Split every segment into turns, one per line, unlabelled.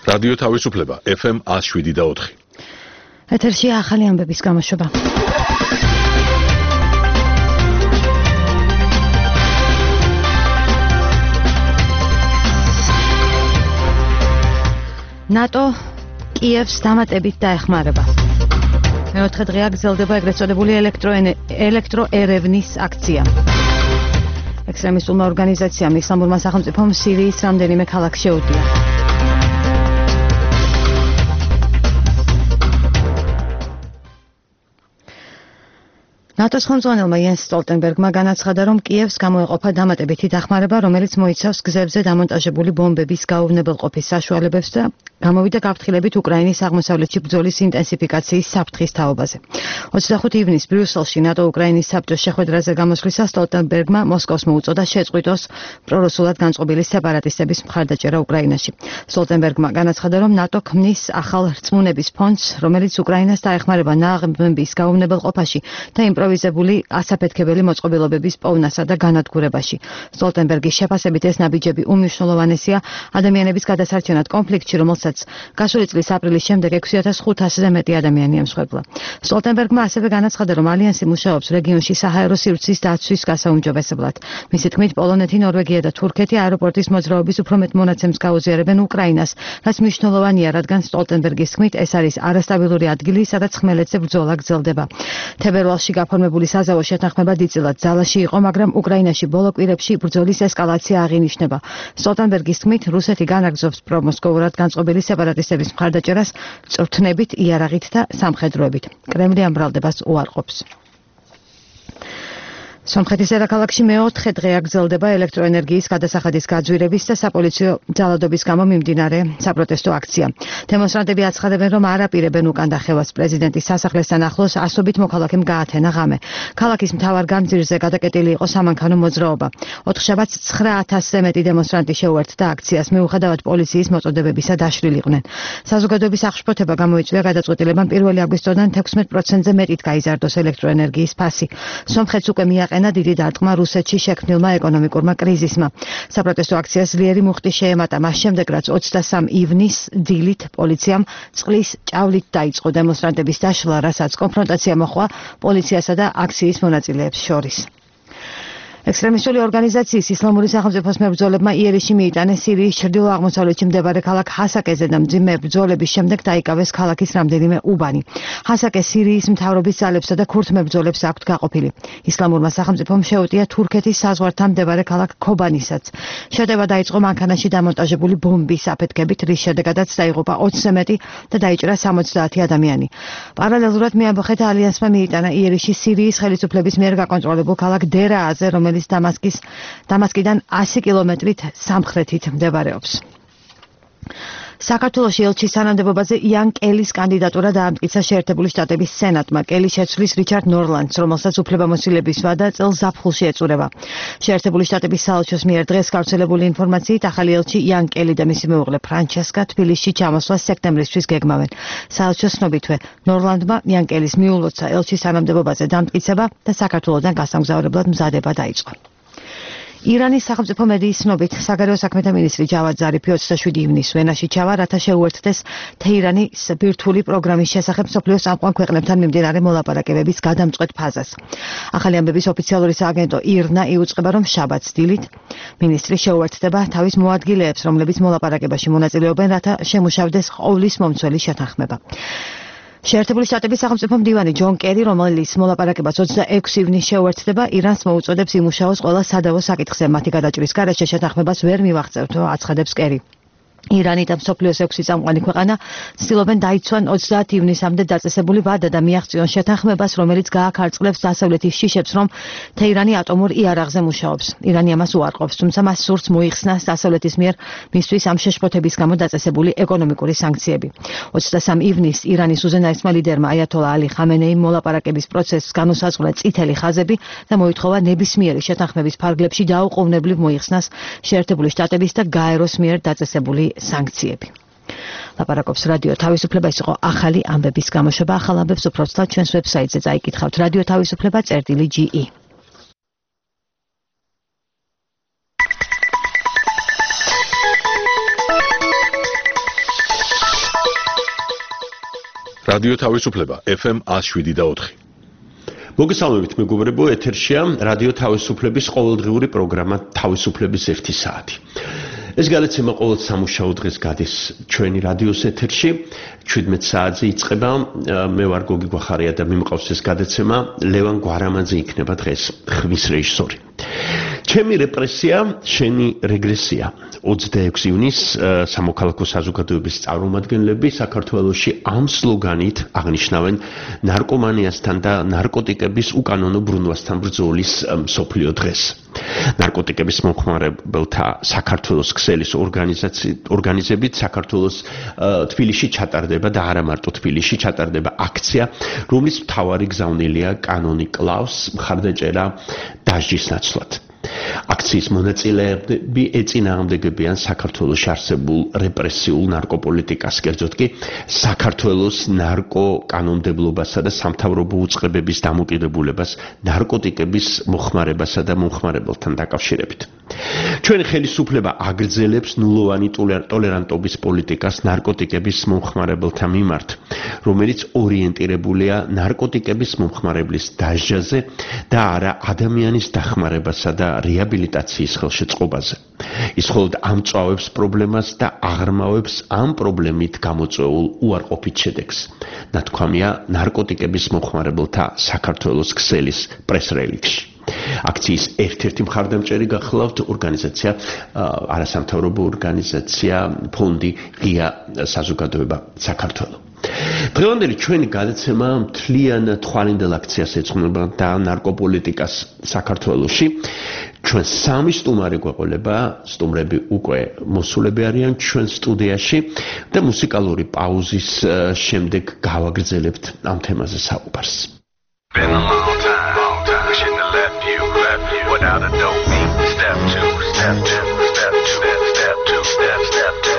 რადიო თავისუფლება FM 107.4.
ეთერში ახალი ამბების გამოშვება. ნატო კიევს დამატებით დაეხმარება. მეოთხე დღეა გრძელდება ეგრეთ წოდებული ელექტროერევნის აქცია. ექსტრემისტულმა ორგანიზაციამ ისლამურმა სახელმწიფომ სირიის რამდენიმე ქალაქს შეუტია. ნატოს ხელმძღვანელმა იენს სტოლტენბერგმა განაცხადა, რომ კიევს გამოეყოფა დამატებითი დახმარება, რომელიც მოიცავს გზებზე დამონტაჟებული ბომბების გაუვნებელყოფის საშუალებებს და გამოვიდა გაფრთხილებით უკრაინის აღმოსავლეთში ბრძოლის ინტენსიფიკაციის საფრთხის თაობაზე. 25 ივნისს ბრიუსელში ნატო-უკრაინის საბჭოს შეხვედრაზე გამოსვლისას სტოლტენბერგმა მოსკოვს მოუწოდა შეწყვიტოს პრორუსულად განწყობილი სეპარატისტების მხარდაჭერა უკრაინაში. სტოლტენბერგმა განაცხადა, რომ ნატო ქმნის ახალ რწმუნების ფონდს, რომელიც უკრაინას დაეხმარება ნაღმების გაუვნებელყოფაში და იმპროვიზებული ასაფეთქებელი მოწყობილობების პოვნასა და განადგურებაში. სტოლტენბერგის შეფასებით ეს ნაბიჯები უმნიშვნელოვანესია ადამიანების გადასარჩენად კონფლიქტში, რომელსაც გასული წლის აპრილის შემდეგ 6500-ზე მეტი ადამიანი ემსხვერპლა. სტოლტენბერგმა ასევე განაცხადა, რომ ალიანსი მუშაობს რეგიონში საჰაერო სივრცის დაცვის გასაუმჯობესებლად. მისი თქმით, პოლონეთი, ნორვეგია და თურქეთი აეროპორტის მოძრაობის უფრო მეტ მონაცემს გაუზიარებენ უკრაინას, რაც მნიშვნელოვანია, რადგან სტოლტენბერგის თქმით, ეს არის არასტაბილური ადგილი, სადაც ხმელეთზე ბრძოლა გრძელდება. თებერვალში გაფორმებული საზავო შეთანხმება დიდწილად ძალაში იყო, მაგრამ უკრაინაში ბოლო კვირებში ბრძოლის ესკალაცია აღინიშნება. სტოლტენბერგის თქმით, რუსეთი განაგრძობს პრომოსკოვურად განწყობილი სეპარატისტების მხარდაჭერას წვრთნებით, იარაღით და სამხედროებით. კრემლი ამ ბრალდებას უარყოფს. სომხეთის დედაქალაქში მეოთხე დღეა გრძელდება ელექტროენერგიის გადასახადის გაძვირების და საპოლიციო ძალადობის გამო მიმდინარე საპროტესტო აქცია. დემონსტრანტები აცხადებენ, რომ არ აპირებენ უკან დახევას პრეზიდენტის სასახლესთან ახლოს ასობით მოქალაქემ გაათენა ღამე. ქალაქის მთავარ გამზირზე გადაკეტილი იყო სამანქანო მოძრაობა. ოთხშაბათს 9000-ზე მეტი დემონსტრანტი შეუერთდა აქციას, მიუხედავად პოლიციის მოწოდებებისა დაშლილიყვნენ. საზოგადოების აღშფოთება გამოიწვია გადაწყვეტილებამ 1 აგვისტოდან 16%-ზე მეტით გაიზარდოს ელექტროენერგიის ფასი. სომხეთს უკვე მიაყენა დიდი დარტყმა რუსეთში შექმნილმა ეკონომიკურმა კრიზისმა. საპროტესტო აქციას ძლიერი მუხტი შეემატა მას შემდეგ, რაც 23 ივნისს დილით პოლიციამ წყლის ჭავლით დაიწყო დემონსტრანტების დაშლა, რასაც კონფრონტაცია მოჰყვა პოლიციასა და აქციის მონაწილეებს შორის. ექსტრემისტული ორგანიზაციის ისლამური სახელმწიფოს მებრძოლებმა იერიში მიიტანეს სირიის ჩრდილო-აღმოსავლეთში მდებარე ქალაქ ჰასაკეზე და მძიმე ბრძოლების შემდეგ დაიკავეს ქალაქის რამდენიმე უბანი. ჰასაკე სირიის მთავრობის ძალებსა და ქურთ მებრძოლებს აქვთ გაყოფილი. ისლამურმა სახელმწიფომ შეუტია თურქეთის საზღვართან მდებარე ქალაქ ქობანისაც. შეტევა დაიწყო მანქანაში დამონტაჟებული ბომბის აფეთქებით, რის შედეგადაც დაიღუპა 20-ზე მეტი და დაიჭრა 70 ადამიანი. პარალელურად მეამბოხეთა ალიანსმა მიიტანა იერიში სირიის ხელისუფლების მიერ გაკონტროლებულ ქალაქ დერააზე, რომელიც დამასკიდან 100 კილომეტრით სამხრეთით მდებარეობს. საქართველოში ელჩის თანამდებობაზე იან კელის კანდიდატურა დაამტკიცა შეერთებული შტატების სენატმა. კელი შეცვლის რიჩარდ ნორლანდს, რომელსაც უფლებამოსილების ვადა წელს ზაფხულში ეწურება. შეერთებული შტატების საელჩოს მიერ დღეს გავრცელებული ინფორმაციით ახალი ელჩი იან კელი და მისი მეუღლე ფრანჩესკა თბილისში ჩამოსვლას სექტემბრისთვის გეგმავენ. საელჩოს ცნობითვე ნორლანდმა იან კელის მიულოცა ელჩის თანამდებობაზე დამტკიცება და საქართველოდან გასამგზავრებლად მზადება დაიწყო. ირანის სახელმწიფო მედიის ცნობით, საგარეო საქმეთა მინისტრი ჯავად ზარიფი 27 ივნისს ვენაში ჩავა, რათა შეუერთდეს თეირანის ბირთვული პროგრამის შესახებ მსოფლიოს წამყვან ქვეყნებთან მიმდინარე მოლაპარაკებების გადამწყვეტ ფაზას. ახალი ამბების ოფიციალური სააგენტო ირნა იუწყება, რომ შაბათს დილით მინისტრი შეუერთდება თავის მოადგილეებს, რომლებიც მოლაპარაკებაში მონაწილეობენ, რათა შემუშავდეს ყოვლის მომცველი შეთანხმება. შეერთებული შტატების სახელმწიფო მდივანი ჯონ კერი, რომელიც მოლაპარაკებას 26 ივნისს შეუერთდება, ირანს მოუწოდებს იმუშაოს ყველა სადავო საკითხზე. მათი გადაჭრის გარეშე შეთანხმებას ვერ მივაღწევთ, აცხადებს კერი. ირანი და მსოფლიოს 6 წამყვანი ქვეყანა ცდილობენ დაიცვან 30 ივნისამდე დაწესებული ვადა და მიაღწიონ შეთანხმებას, რომელიც გააქარწყლებს დასავლეთის შიშებს, რომ თეირანი ატომურ იარაღზე მუშაობს. ირანი ამას უარყოფს, თუმცა მას სურს მოიხსნას დასავლეთის მიერ მისთვის ამ შეშფოთების გამო დაწესებული ეკონომიკური სანქციები. 23 ივნისს ირანის უზენაესმა ლიდერმა აიათოლა ალი ხამენეიმ მოლაპარაკების პროცესს განუსაზღვრა წითელი ხაზები და მოითხოვა ნებისმიერი შეთანხმების ფარგლებში დაუყოვნებლივ მოიხსნას შეერთებული შტატების და გაეროს მიერ დაწესებული სანქციები. ლაპარაკობს რადიო თავისუფლება, ის იყო ახალი ამბების გამოშვება. ახალ ამბებს უფრო ცუდად ჩვენს ვებსაიტზე წაიკითხავთ რადიო თავისუფლება.ge.
რადიო თავისუფლება FM 107.4.
მოგესალმებით მეგობრებო, ეთერშია რადიო თავისუფლების ყოველდღიური პროგრამა თავისუფლების 1 საათი. ეს გადაცემა ყოველ სამუშაო დღეს გადის ჩვენი რადიოს ეთერში 17 საათზე იწყება. მე ვარ გოგი გვახარია და მიმყავს ეს გადაცემა. ლევან გვარამაძე იქნება დღეს ხმის რეჟისორი. ჩემი რეპრესია, შენი რეგრესია. 26 ივნის სამოქალაქო საზოგადოების წარმომადგენლები საქართველოში ამ სლოგანით აღნიშნავენ ნარკომანიასთან და ნარკოტიკების უკანონო ბრუნვასთან ბრძოლის მსოფლიო დღეს. ნარკოტიკების მომხმარებელთა საქართველოს ქსელის ორგანიზებით საქართველოს თბილისში ჩატარდება და არა მარტო თბილისში ჩატარდება აქცია, რომლის მთავარი გზავნილია კანონი კლავს მხარდაჭერა დასჯის ნაცვლად. აქციის მონაწილეები ეწინააღმდეგებიან საქართველოში არსებულ რეპრესიულ ნარკოპოლიტიკას, კერძოდ კი საქართველოს ნარკოკანონმდებლობასა და სამთავრობო უწყებების დამოკიდებულებას ნარკოტიკების მოხმარებასა და მომხმარებელთან დაკავშირებით. ჩვენი ხელისუფლება აგრძელებს ნულოვანი ტოლერანტობის პოლიტიკას ნარკოტიკების მომხმარებელთა მიმართ, რომელიც ორიენტირებულია ნარკოტიკების მომხმარებლის დასჯაზე და არა ადამიანის დახმარებასა და რეაბილიტაციის ხელშეწყობაზე. ის მხოლოდ ამწვავებს პრობლემას და აღრმავებს ამ პრობლემით გამოწვეულ უარყოფით შედეგს. ნათქვამია ნარკოტიკების მომხმარებელთა საქართველოს ქსელის პრეს-რელიგში. აქციის ერთ-ერთი მხარდამჭერი გახლავთ ორგანიზაცია, არასამთავრობო ორგანიზაცია ფონდი ღია საზოგადოება საქართველო. დღევანდელი ჩვენი გადაცემა მთლიან თვალინდელ აქციას ეძღვნება და ნარკოპოლიტიკას საქართველოში. ჩვენ სამი სტუმარი გვეყოლება, სტუმრები უკვე მოსულები არიან ჩვენ სტუდიაში და მუსიკალური პაუზის შემდეგ გავაგრძელებთ ამ თემაზე საუბარს. Without a dope beat, step two, step two, step two, step two, step two,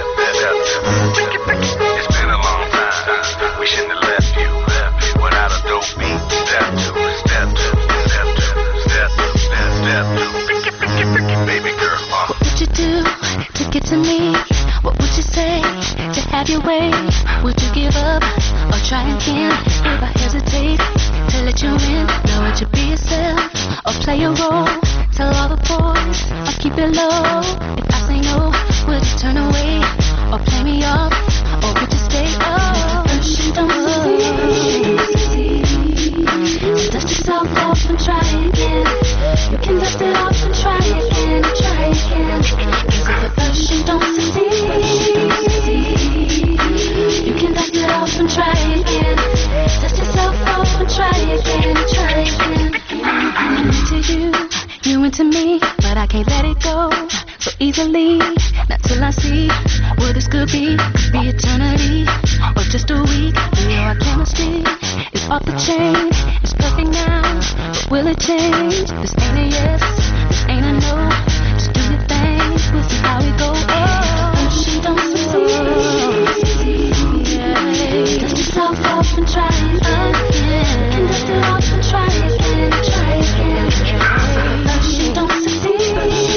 It's been a long time, we shouldn't have left you. Without a dope beat, step two, step two, step two, step two, baby girl.
What would you do to get to me? What would you say to have your way? Would you give up or try again? If I hesitate to let you in, now would you be yourself or play a role? Tell all the boys or keep it low. If I say no, would you turn away or play me off? Or would you stay? Oh, you don't succeed. Dust yourself off and try again. You can dust it off and try again, try again. Cause if at first you don't succeed, you can dust it off and try again. Dust yourself off and try again, try again. I'm into you, you into me, but I can't let it go so easily. Not till I see what this could be eternity or just a week. You know our chemistry is off the chain. It's perfect now, but will it change? This ain't a yes, this ain't a no. Just do your thing, we'll see how we go. Oh, she don't succeed. Dust yourself off and try again. You can dust it off and try again, try again. She don't succeed.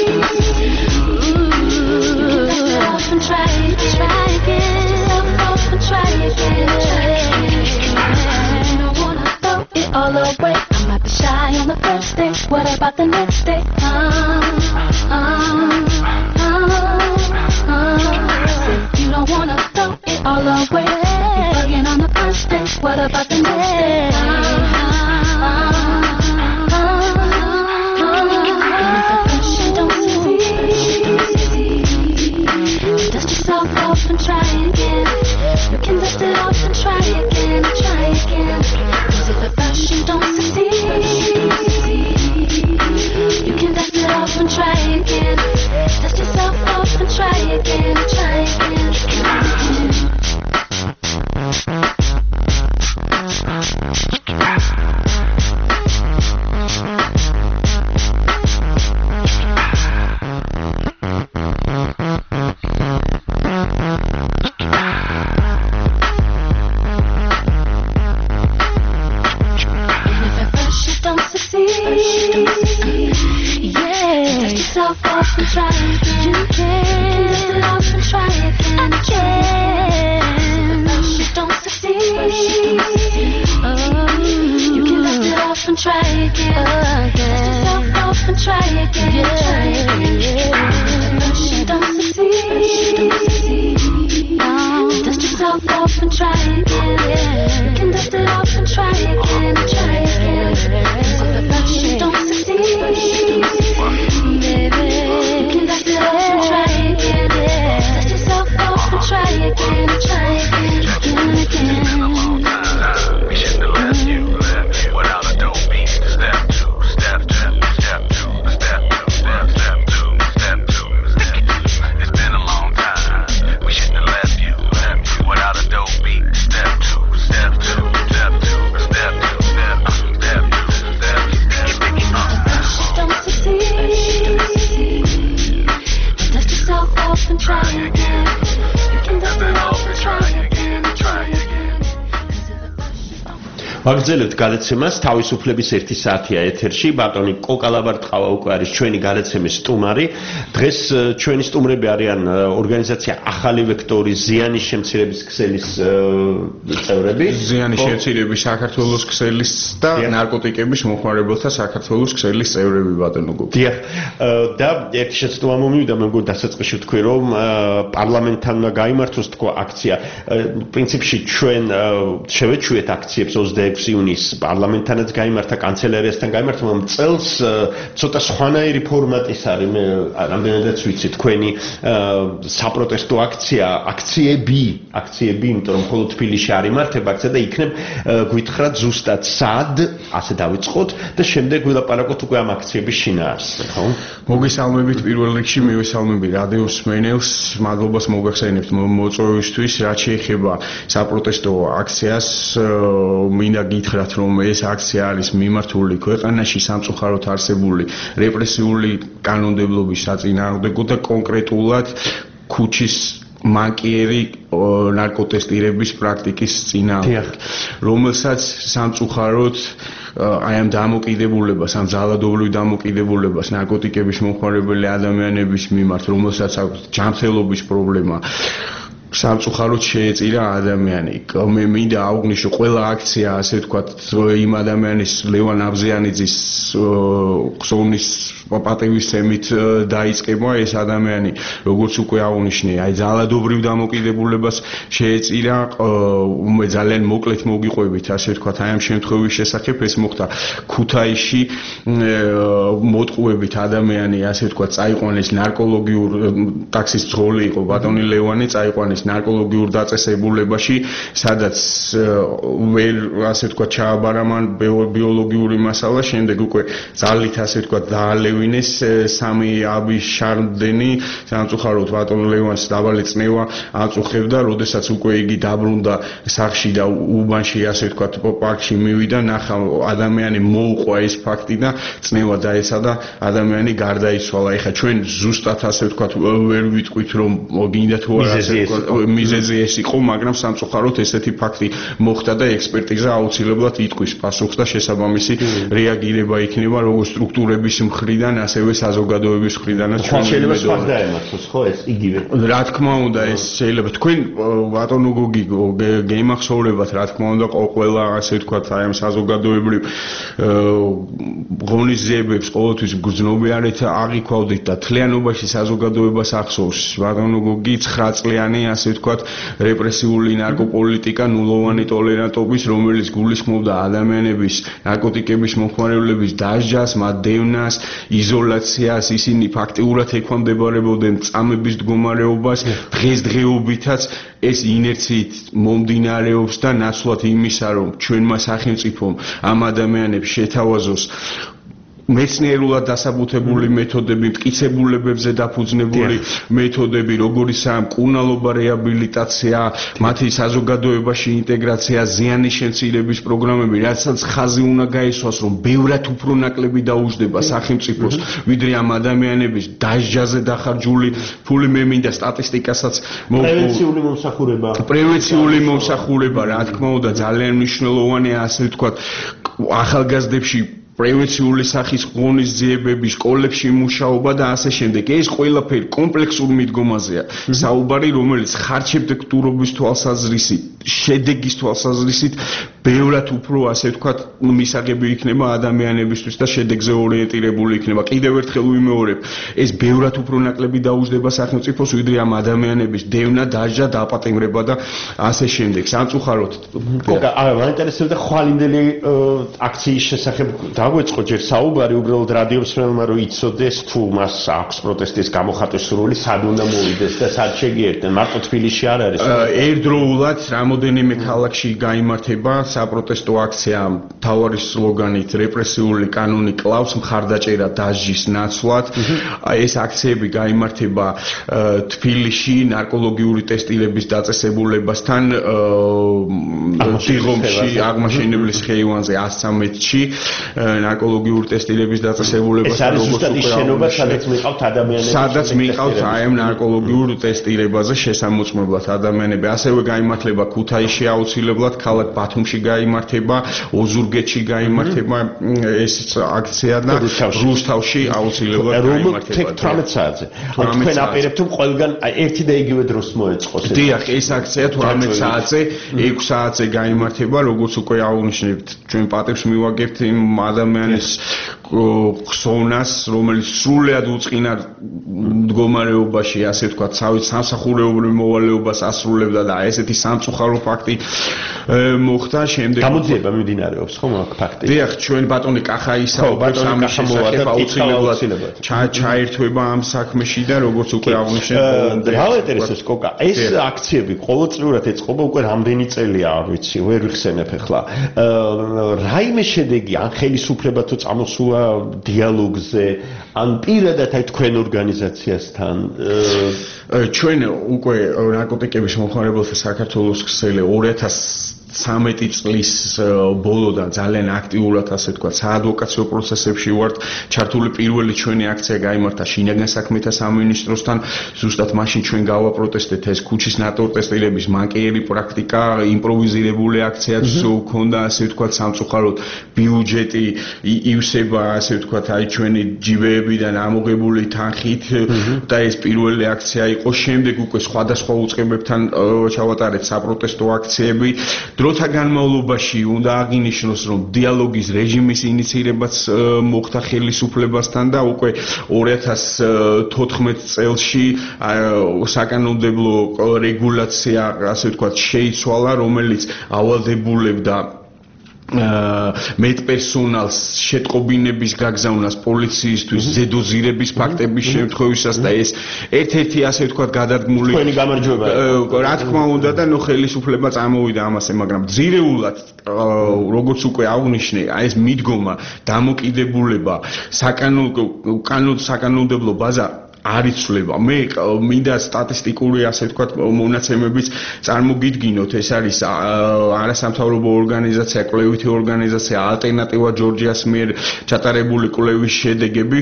You can dust it off and try again, try again. Dust yourself off and try again, try again. You don't wanna throw it all away. I might be shy on the first day. What about the next day? Say you don't wanna throw it all away. You're bugging on the first day. What about the next day? Dust yourself off and try again. You can dust it off and try again, try again. Cause if at first you don't succeed, you can dust it off and try again. Dust yourself off and try again, try again. You can dust it off and try again. Dust yourself off and try again. First you don't succeed. Dust yourself off and try again. You can dust it off and try again. Try again. First you don't succeed, baby. You can dust it off and try again. Dust yourself off and try again. Try again. Again.
We shouldn't have left you without a dope beat. Step two, step two, step two, step two, step two, step two. It's been a long time. We shouldn't have left you without a dope beat. Step two, step two, step two, step two, step two, step two, step two.
First you don't succeed. Dust yourself off and try again. You can dust it off and try again. Try again.
ვაგრძელებთ გადაცემას თავისუფლების 1 საათია ეთერში ბატონი კოკალაბარტყავა უკვე არის ჩვენი გადაცემის სტუმარი დღეს ჩვენი სტუმრები არიან ორგანიზაცია ახალი ვექტორი ზიანის შემცირების ქსელის წევრები
ზიანის შემცირების საქართველოს ქსელის და ნარკოტიკების მოხმარებელთა საქართველოს ქსელის წევრები ბატონო გოგო
დიახ და ერთი შეცდომა მომივიდა მე მგონი დასაწყისში ვთქვი რომ პარლამენტთან უნდა გაიმართოს თქო აქცია პრინციპში ჩვენ შევეჩვიეთ აქციებს 26 იუნის პარლამენტთანაც გაიმართა კანცელერიასთან გაიმართა მაგრამ წელს ცოტა სხვანაირი ფორმატის არის მე რამდენადაც ვიცი თქვენი საპროტესტო აქციები იმიტომ რომ მხოლოდ თბილისში არ იმართება აქცია და იქნებ გვითხრათ ზუსტად სად ასე დავიწყოთ და შემდეგ ვილაპარაკოთ უკვე ამ აქციების შინაარსზე ხო
მოგესალმებით პირველ რიგში მივესალმები რადიოს მსმენელს მადლობას მოგახსენებთ მოწვევისთვის რაც შეეხება საპროტესტო აქციას მინდა გითხრათ რომ ეს აქცია არის მიმართული ქვეყანაში სამწუხაროდ არსებული რეპრესიული კანონმდებლობის საწინააღმდეგო და კონკრეტულად ქუჩის მანკიერი ნარკოტესტირების პრაქტიკის წინააღმდეგ რომელსაც სამწუხაროდ აი ამ დამოკიდებულებას ამ ძალადობრივ დამოკიდებულებას ნარკოტიკების მომხმარებელი ადამიანების მიმართ რომელსაც აქვს ჯანმრთელობის პრობლემა სამწუხაროდ შეეწირა ადამიანი. მე მინდა აუგნიშნო ყველა აქცია, ასე ვთქვათ, იმ ადამიანის ლევან აბზიანიძის ხსოვნის პატივისცემით დაიწყება ეს ადამიანი, როგორც უკვე აუნიშნე, აი ძალადობრივ დამოკიდებულებას შეეწირა, მე ძალიან მოკლედ მოგიყვებით, ასე ვთქვათ, აი ამ შემთხვევის შესახებ ეს მოხდა ქუთაისში მოტყუებით ადამიანი, ასე ვთქვათ, წაიყვანეს ნარკოლოგიურ ტაქსის ძღოლი იყო ბატონი ლევანი, წაიყვანეს ნარკოლოგიურ დაწესებულებაში, სადაც ვერ ასე ვთქვათ ჩააბარა მან ბიოლოგიური მასალა, შემდეგ უკვე ძალით ასე ვთქვათ დაალევინეს სამი აბის შარდენი, სამწუხაროდ ბატონ ლევანს დაბალი წნევა აწუხებდა, როდესაც უკვე იგი დაბრუნდა სახლში და უბანში ასე ვთქვათ პარკში მივიდა, ნახა ადამიანი მოუყვა ეს ფაქტი და წნევა დაესადა, ადამიანი გარდაიცვალა. ეხლა ჩვენ ზუსტად ასე ვთქვათ ვერ ვიტყვით რომ გინდა თუ არა ასე ვთქვათ მიზეზი ეს იყო, მაგრამ სამწუხაროდ ესეთი ფაქტი მოხდა და ექსპერტიზა აუცილებლად იტყვის პასუხს და შესაბამისი რეაგირება იქნება როგორც სტრუქტურების მხრიდან, ასევე საზოგადოების მხრიდანაც.
შეიძლება სხვას დაემართოს, ხო ეს იგივე.
რა თქმა უნდა, ეს შეიძლება თქვენ ბატონო გოგი გეიმახსოვრებათ, რა თქმა უნდა, ყველა ასე ვთქვათ, აი ამ საზოგადოებრივ ღონისძიებებს ყოველთვის გრძნობიარეთ აღიქვავდით და თლიანობაში საზოგადოებას ახსოვს ბატონო გოგი 9 წლიანი ასე ვთქვათ რეპრესიული ნარკოპოლიტიკა ნულოვანი ტოლერანტობის, რომელიც გულისხმობდა ადამიანების ნარკოტიკების მომხმარებლების დასჯას, მათ დევნას, იზოლაციას, ისინი ფაქტიურად ექვემდებარებოდნენ წამების მდგომარეობას, დღესდღეობითაც ეს ინერციით მომდინარეობს და ნაცვლად იმისა, რომ ჩვენმა სახელმწიფომ ამ ადამიანებს შეთავაზოს მეცნიერულად დასაბუთებული მეთოდები, მტკიცებულებებზე დაფუძნებული მეთოდები, როგორიცაა მკურნალობა რეაბილიტაცია, მათი საზოგადოებაში ინტეგრაცია, ზიანის შემცირების პროგრამები, რასაც ხაზი უნდა გაისვას, რომ ბევრად უფრო ნაკლები დაუჯდება სახელმწიფოს, ვიდრე ამ ადამიანების დასჯაზე დახარჯული ფული. მე მინდა სტატისტიკასაც პრევენციული მომსახურება, რა თქმა უნდა, ძალიან მნიშვნელოვანია, ასე ვთქვათ, ახალგაზრდებში პრევენციული სახის ღონისძიებები, სკოლებში მუშაობა და ასე შემდეგ. ეს ყველაფერი კომპლექსურ მიდგომაზეა. საუბარი, რომელიც ხარჩებდა კტურობის თვალსაზრისით შედეგის თვალსაზრისით ბევრად უფრო ასე ვთქვათ მისაღები იქნება ადამიანებისთვის და შედეგზე ორიენტირებული იქნება. კიდევ ერთხელ ვიმეორებ, ეს ბევრად უფრო ნაკლები დაუჯდება სახელმწიფოს, ვიდრე ამ ადამიანების დევნა, დაჟა, დაპატიმრება და ასე შემდეგ. სამწუხაროდ.
მაინტერესებდა ხვალინდელი აქციის შესახებ დაგვეწყო ჯერ საუბარი, უბრალოდ რადიომსმენელმა რომ იცოდეს თუ მას აქვს პროტესტის გამოხატვის სურვილი, სად უნდა მოვიდეს და სად შეგიერთდნენ. მარტო თბილისში არ არის.
ერთდროულად რამოდენიმე ქალაქში გაიმართება საპროტესტო აქცია მთავარი სლოგანით რეპრესიული კანონი კლავს მხარდაჭერა დასჯის ნაცვლად. ეს აქციები გაიმართება თბილისში ნარკოლოგიური ტესტირების დაწესებულებასთან დიღომში აღმაშენებლის ხეივანზე 113-ში ნარკოლოგიური ტესტირების დაწესებულებასთან
ეს არის ზუსტად ის შენობა სადაც მიყავთ ადამიანები
სადაც მიყავთ აი ამ ნარკოლოგიურ ტესტირებაზე შესამოწმებლად ადამიანები ასევე გაიმართება ქუთაისში აუცილებლად ქალაქ ბათუმში გაიმართება ოზურგეთში გაიმართება ეს აქცია და რუსთავში აუცილებლად გაიმართება
18 საათზე თქვენ აპირებთ რომ ყველგან ერთი და იგივე დროს მოეწყოს
დიახ ეს აქცია 18 საათზე 6 საათზე გაიმართება როგორც უკვე აღნიშნეთ ჩვენ პატივს მივაგებთ იმ ადამიანის ხსოვნას რომელიც სრულად უწყინა მდგომარეობაში ასე ვთქვათ სამსახურეობრივ მოვალეობას ასრულებდა და ესეთი სამწუხარო ფაქტი მოხდა შემდეგ
გამოძიება მიმდინარეობს ხომ აქ ფაქტი
დიახ ჩვენ ბატონი კახაის საუბრობს ამის შესახებ აუცილებლად ჩაერთვება ამ საქმეში და როგორც უკვე აღნიშნეთ
რა ინტერესებს კოკა ეს აქციები ყოველწლიურად ეწყობა უკვე რამდენი წელია არ ვიცი ვერ ვიხსენებ ახლა რაიმე შედეგი ან ხელისუფლება თუ წამოსულა დიალოგზე ან პირადად აი თქვენ ორგანიზაციასთან
ჩვენ უკვე ნარკოტიკების მომხმარებელთა საქართველოს ქსელი 2013 წლის ბოლოდან ძალიან აქტიურად ასე ვთქვათ საადვოკაციო პროცესებში ვართ ჩართული პირველი ჩვენი აქცია გაიმართა შინაგან საქმეთა სამინისტროსთან ზუსტად მაშინ ჩვენ გავაპროტესტეთ ეს ქუჩის ნარკოტესტირების მანკიერი პრაქტიკა იმპროვიზირებული აქციაც ჰქონდა ასე ვთქვათ სამწუხაროდ ბიუჯეტი ივსება ასე ვთქვათ აი ჩვენი ჯიბეებიდან ამოღებული თანხით და ეს პირველი აქცია იყო შემდეგ უკვე სხვადასხვა უწყებებთან ჩავატარეთ საპროტესტო აქციები დროთა განმავლობაში უნდა აღინიშნოს რომ დიალოგის რეჟიმის ინიციირებაც მოხდა ხელისუფლებასთან და უკვე 2014 წელში საკანონმდებლო რეგულაცია ასე ვთქვათ შეიცვალა რომელიც ავალდებულებდა მეტპერსონალს შეტყობინების გაგზავნას პოლიციისთვის ზედოზირების ფაქტების შემთხვევისას და ეს ერთ-ერთი ასე ვთქვათ გადადგმული
თქვენი გამარჯვება
რა თქმა უნდა და ნუ ხელისუფლება წამოვიდა ამასე მაგრამ ძირეულად როგორც უკვე აღნიშნე აი ეს მიდგომა დამოკიდებულება საკანონმდებლო ბაზა არ იცვლება. მე მინდა სტატისტიკური ასე ვთქვათ მონაცემებიც წარმოგიდგინოთ. ეს არის არასამთავრობო ორგანიზაცია, კვლევითი ორგანიზაცია ალტერნატივა ჯორჯიას მიერ ჩატარებული კვლევის შედეგები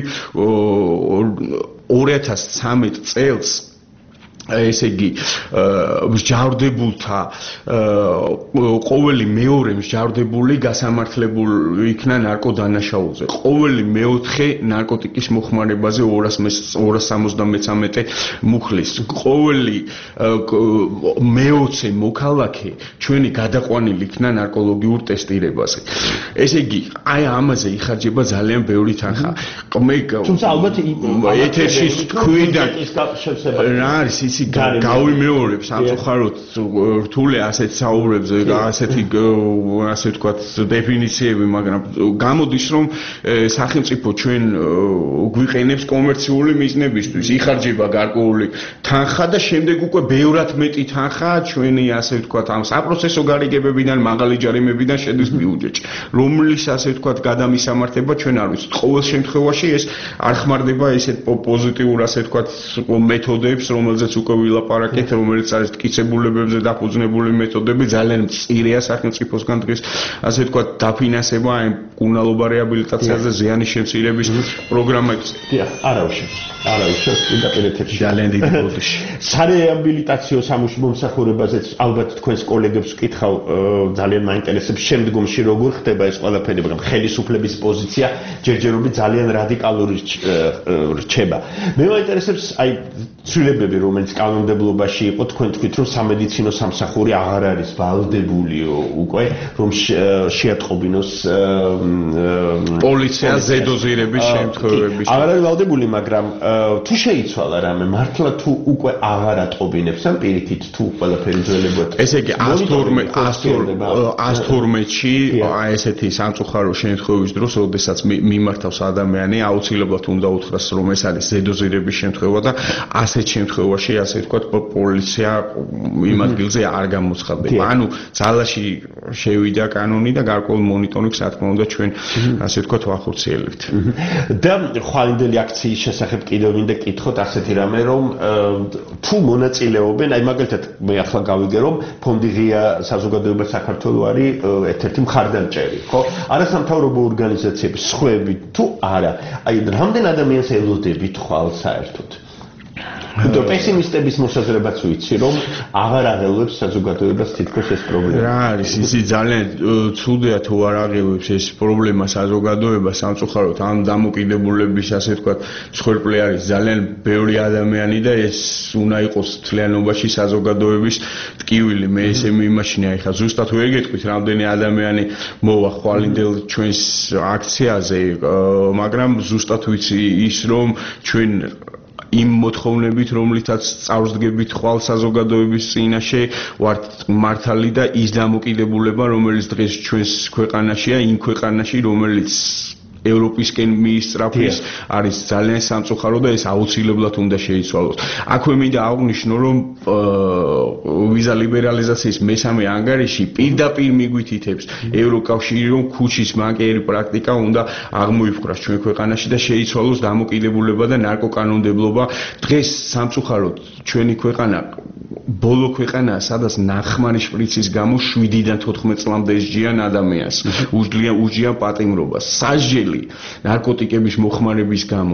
2013 წელს ესე იგი მსჯავრდებულთა ყოველი მეორე მსჯავრდებული გასამართლებული იქნა ნარკოდანაშაულზე. ყოველი მეოთხე ნარკოტიკის მოხმარებაზე 273 მუხლის. ყოველი მე-20 მოქალაქე ჩვენი გადაყვანილი იქნა ნარკოლოგიურ ტესტირებაზე. ესე იგი, აი ამაზე იხარჯება ძალიან ბევრი თანხა.
თუმცა ალბათ
ეთერში თქვიდან რა არის ისი გავიმეორებ სამწუხაროდ რთული ასეთ საუბრებზე ასეთი ასე ვთქვათ დეფინიციები მაგრამ გამოდის რომ სახელმწიფო ჩვენ გვიყენებს კომერციული მიზნებისთვის იხარჯება გარკვეული თანხა და შემდეგ უკვე ბევრად მეტი თანხა ჩვენი ასე ვთქვათ ამ საპროცესო გარიგებებიდან მაღალი ჯარიმებიდან შედის ბიუჯეტში რომლის ასე ვთქვათ გადამისამართება ჩვენ არ ვიცით ყოველ შემთხვევაში ეს არ ხმარდება ესეთ პოზიტიურ ასე ვთქვათ მეთოდებს რომელზეც უკვე ვილაპარაკეთ რომელიც არის მტკიცებულებებზე დაფუძნებული მეთოდები ძალიან მწირეა სახელმწიფოსგან დღეს ასე ვთქვათ დაფინანსება აი კუნალობა რეაბილიტაციაზე ზიანის შემცირების პროგრამებს
არავის ინტერპრეტაციაში
ძალიან დიდი ბოდიში
სარეაბილიტაციო სამუშაოებაზეც ალბათ თქვენს კოლეგებს ვკითხავ ძალიან მაინტერესებს შემდგომში როგორ ხდება ეს ყველაფერი მაგრამ ხელისუფლების პოზიცია ჯერჯერობით ძალიან რადიკალური რჩება მე მაინტერესებს აი ცვლილებები რომელიც რომელიც კანონმდებლობაში იყო, თქვენ თქვით, რომ სამედიცინო სამსახური აღარ არის ვალდებულიო უკვე, რომ შეატყობინოს
პოლიცია ზედოზირების შემთხვევებში.
აღარ არის ვალდებული, მაგრამ თუ შეიცვალა რამე, მართლა თუ უკვე აღარ ატყობინებს ამ პირიქით თუ ყველაფერი ძველებად.
ესე იგი 112-ში ესეთი სამწუხარო შემთხვევის დროს, როდესაც მიმართავს ადამიანი, აუცილებლად უნდა უთხრას, რომ ეს არის ზედოზირების შემთხვევა და ასეთ შემთხვევაში, ასე ვთქვათ, პოლიცია იმ ადგილზე არ გამოცხადდება. ანუ ძალაში შევიდა კანონი და გარკვეულ მონიტორინგს, რა თქმა უნდა, ჩვენ ასე ვთქვათ, ვახორციელებთ.
და ხვალინდელი აქციის შესახებ კიდევ მინდა კითხოთ ასეთი რამე, რომ თუ მონაწილეობენ, აი მაგალითად მე ახლა გავიგე, რომ ფონდი ღია საზოგადოება საქართველოს არის ერთ-ერთი მხარდამჭერი, ხო? არასამთავრობო ორგანიზაციები, სხვები თუ არა, აი რამდენ ადამიანს ელოდებით ხვალ საერთოდ? და პესიმისტების მოსაზრებაც ვიცი, რომ აღარ აღელვებს საზოგადოებას თითქოს ეს პრობლემა.
რა არის, ისი ძალიან ცუდია თუ არ აღელვებს ეს პრობლემა საზოგადოებას, სამწუხაროდ ამ დამოკიდებულების, ასე ვთქვათ, მსხვერპლი არის ძალიან ბევრი ადამიანი და ეს უნდა იყოს თლიანობაში საზოგადოების ტკივილი. მე ესე მიმაჩნია, ეხლა ზუსტად ვერ გეტყვით, რამდენი ადამიანი მოვა ხვალინდელ ჩვენს აქციაზე, მაგრამ ზუსტად ვიცი ის, რომ ჩვენ იმ მოთხოვნებით, რომლითაც წარსდგებით ხვალ საზოგადოების წინაშე ვართ მართალი და ის დამოკიდებულება, რომელიც დღეს ჩვენს ქვეყანაშია, იმ ქვეყანაში, რომელიც ევროპისკენ მიისწრაფვის არის ძალიან სამწუხარო და ეს აუცილებლად უნდა შეიცვალოს. აქვე მინდა აღვნიშნო, რომ ვიზა ლიბერალიზაციის მესამე ანგარიში პირდაპირ მიგვითითებს ევროკავშირი, რომ ქუჩის ბანკიერი პრაქტიკა უნდა აღმოიფხვრას ჩვენ ქვეყანაში და შეიცვალოს დამოკიდებულება და ნარკოკანონმდებლობა. დღეს სამწუხაროდ ჩვენი ქვეყანა ბოლო ქვეყანაა, სადაც ნახმარი შპრიცის გამო 7-დან 14 წლამდე ესჯიან ადამიანს. უჯდიან პატიმრობას. სასჯელი ნარკოტიკების მოხმარების გამო,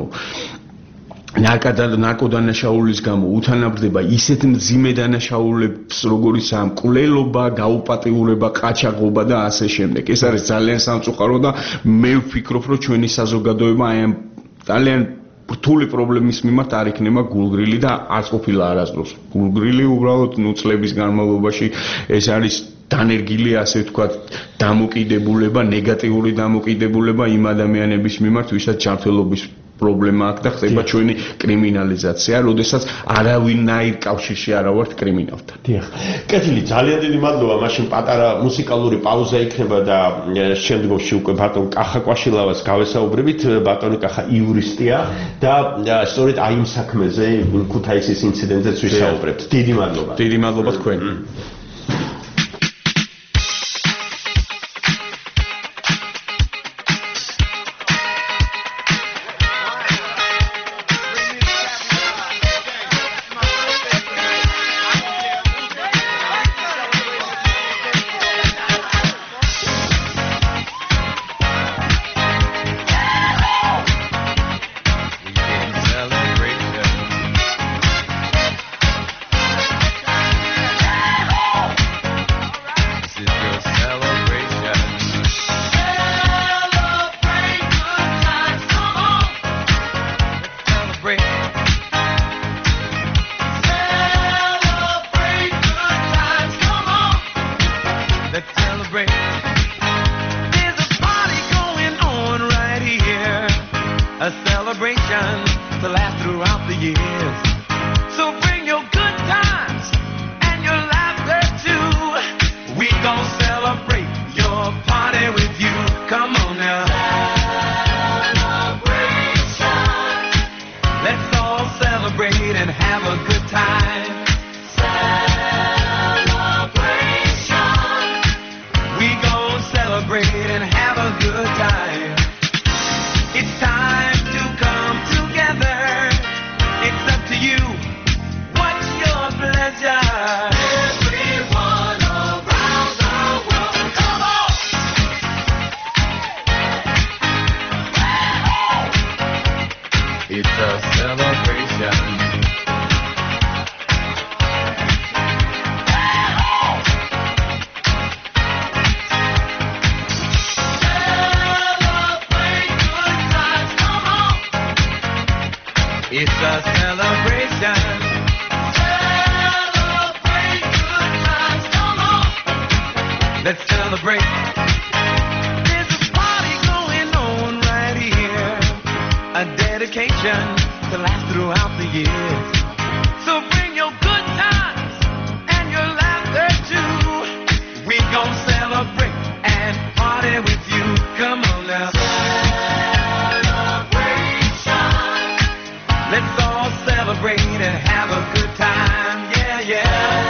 ნარკოდანაშაულის გამო უთანაბრდება ისეთ მძიმე დანაშაულებს, როგორიცაა მკვლელობა, გაუპატიურება, ყაჩაღობა და ასე შემდეგ. ეს არის ძალიან სამწუხარო და მე ვფიქრობ, რომ ჩვენი საზოგადოება აი ამ ძალიან რთული პრობლემის მიმართ არ იქნება გულგრილი და არც ყოფილა არასდროს გულგრილი. უბრალოდ წლების განმავლობაში ეს არის დანერგილი, ასე ვთქვათ, დამოკიდებულება, ნეგატიური დამოკიდებულება იმ ადამიანების მიმართ, ვისაც ჯანმრთელობის პრობლემა აქვს და ხდება ჩვენი კრიმინალიზაცია, როდესაც არავინაირ კავშირში არ ვართ კრიმინალთან.
დიახ. კეთილი, ძალიან დიდი მადლობა. მაშინ პატარა მუსიკალური პაუზა იქნება და შემდგომში უკვე ბატონ კახა კვაშილავას გავესაუბრებით. ბატონი კახა იურისტია და სწორედ აი იმ საქმეზე, ქუთაისის ინციდენტზეც ვისაუბრებთ. დიდი მადლობა.
დიდი მადლობა თქვენ.
It's a celebration. Let's celebrate. There's a party going on right here. A dedication to last throughout the years. So bring your good times and your laughter too. We gon' celebrate and party with you. Come on now. Celebration. Let's all celebrate and have a good time. Yeah, yeah.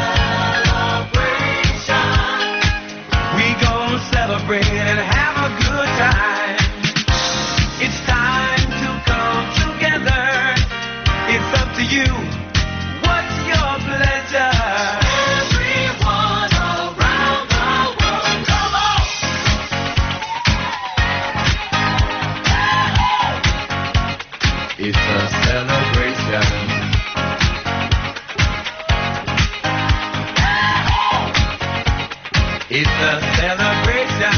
Celebrate and have a good time. It's time to come together. It's up to you. What's your pleasure? Everyone around the world, come on. It's a celebration. It's a celebration.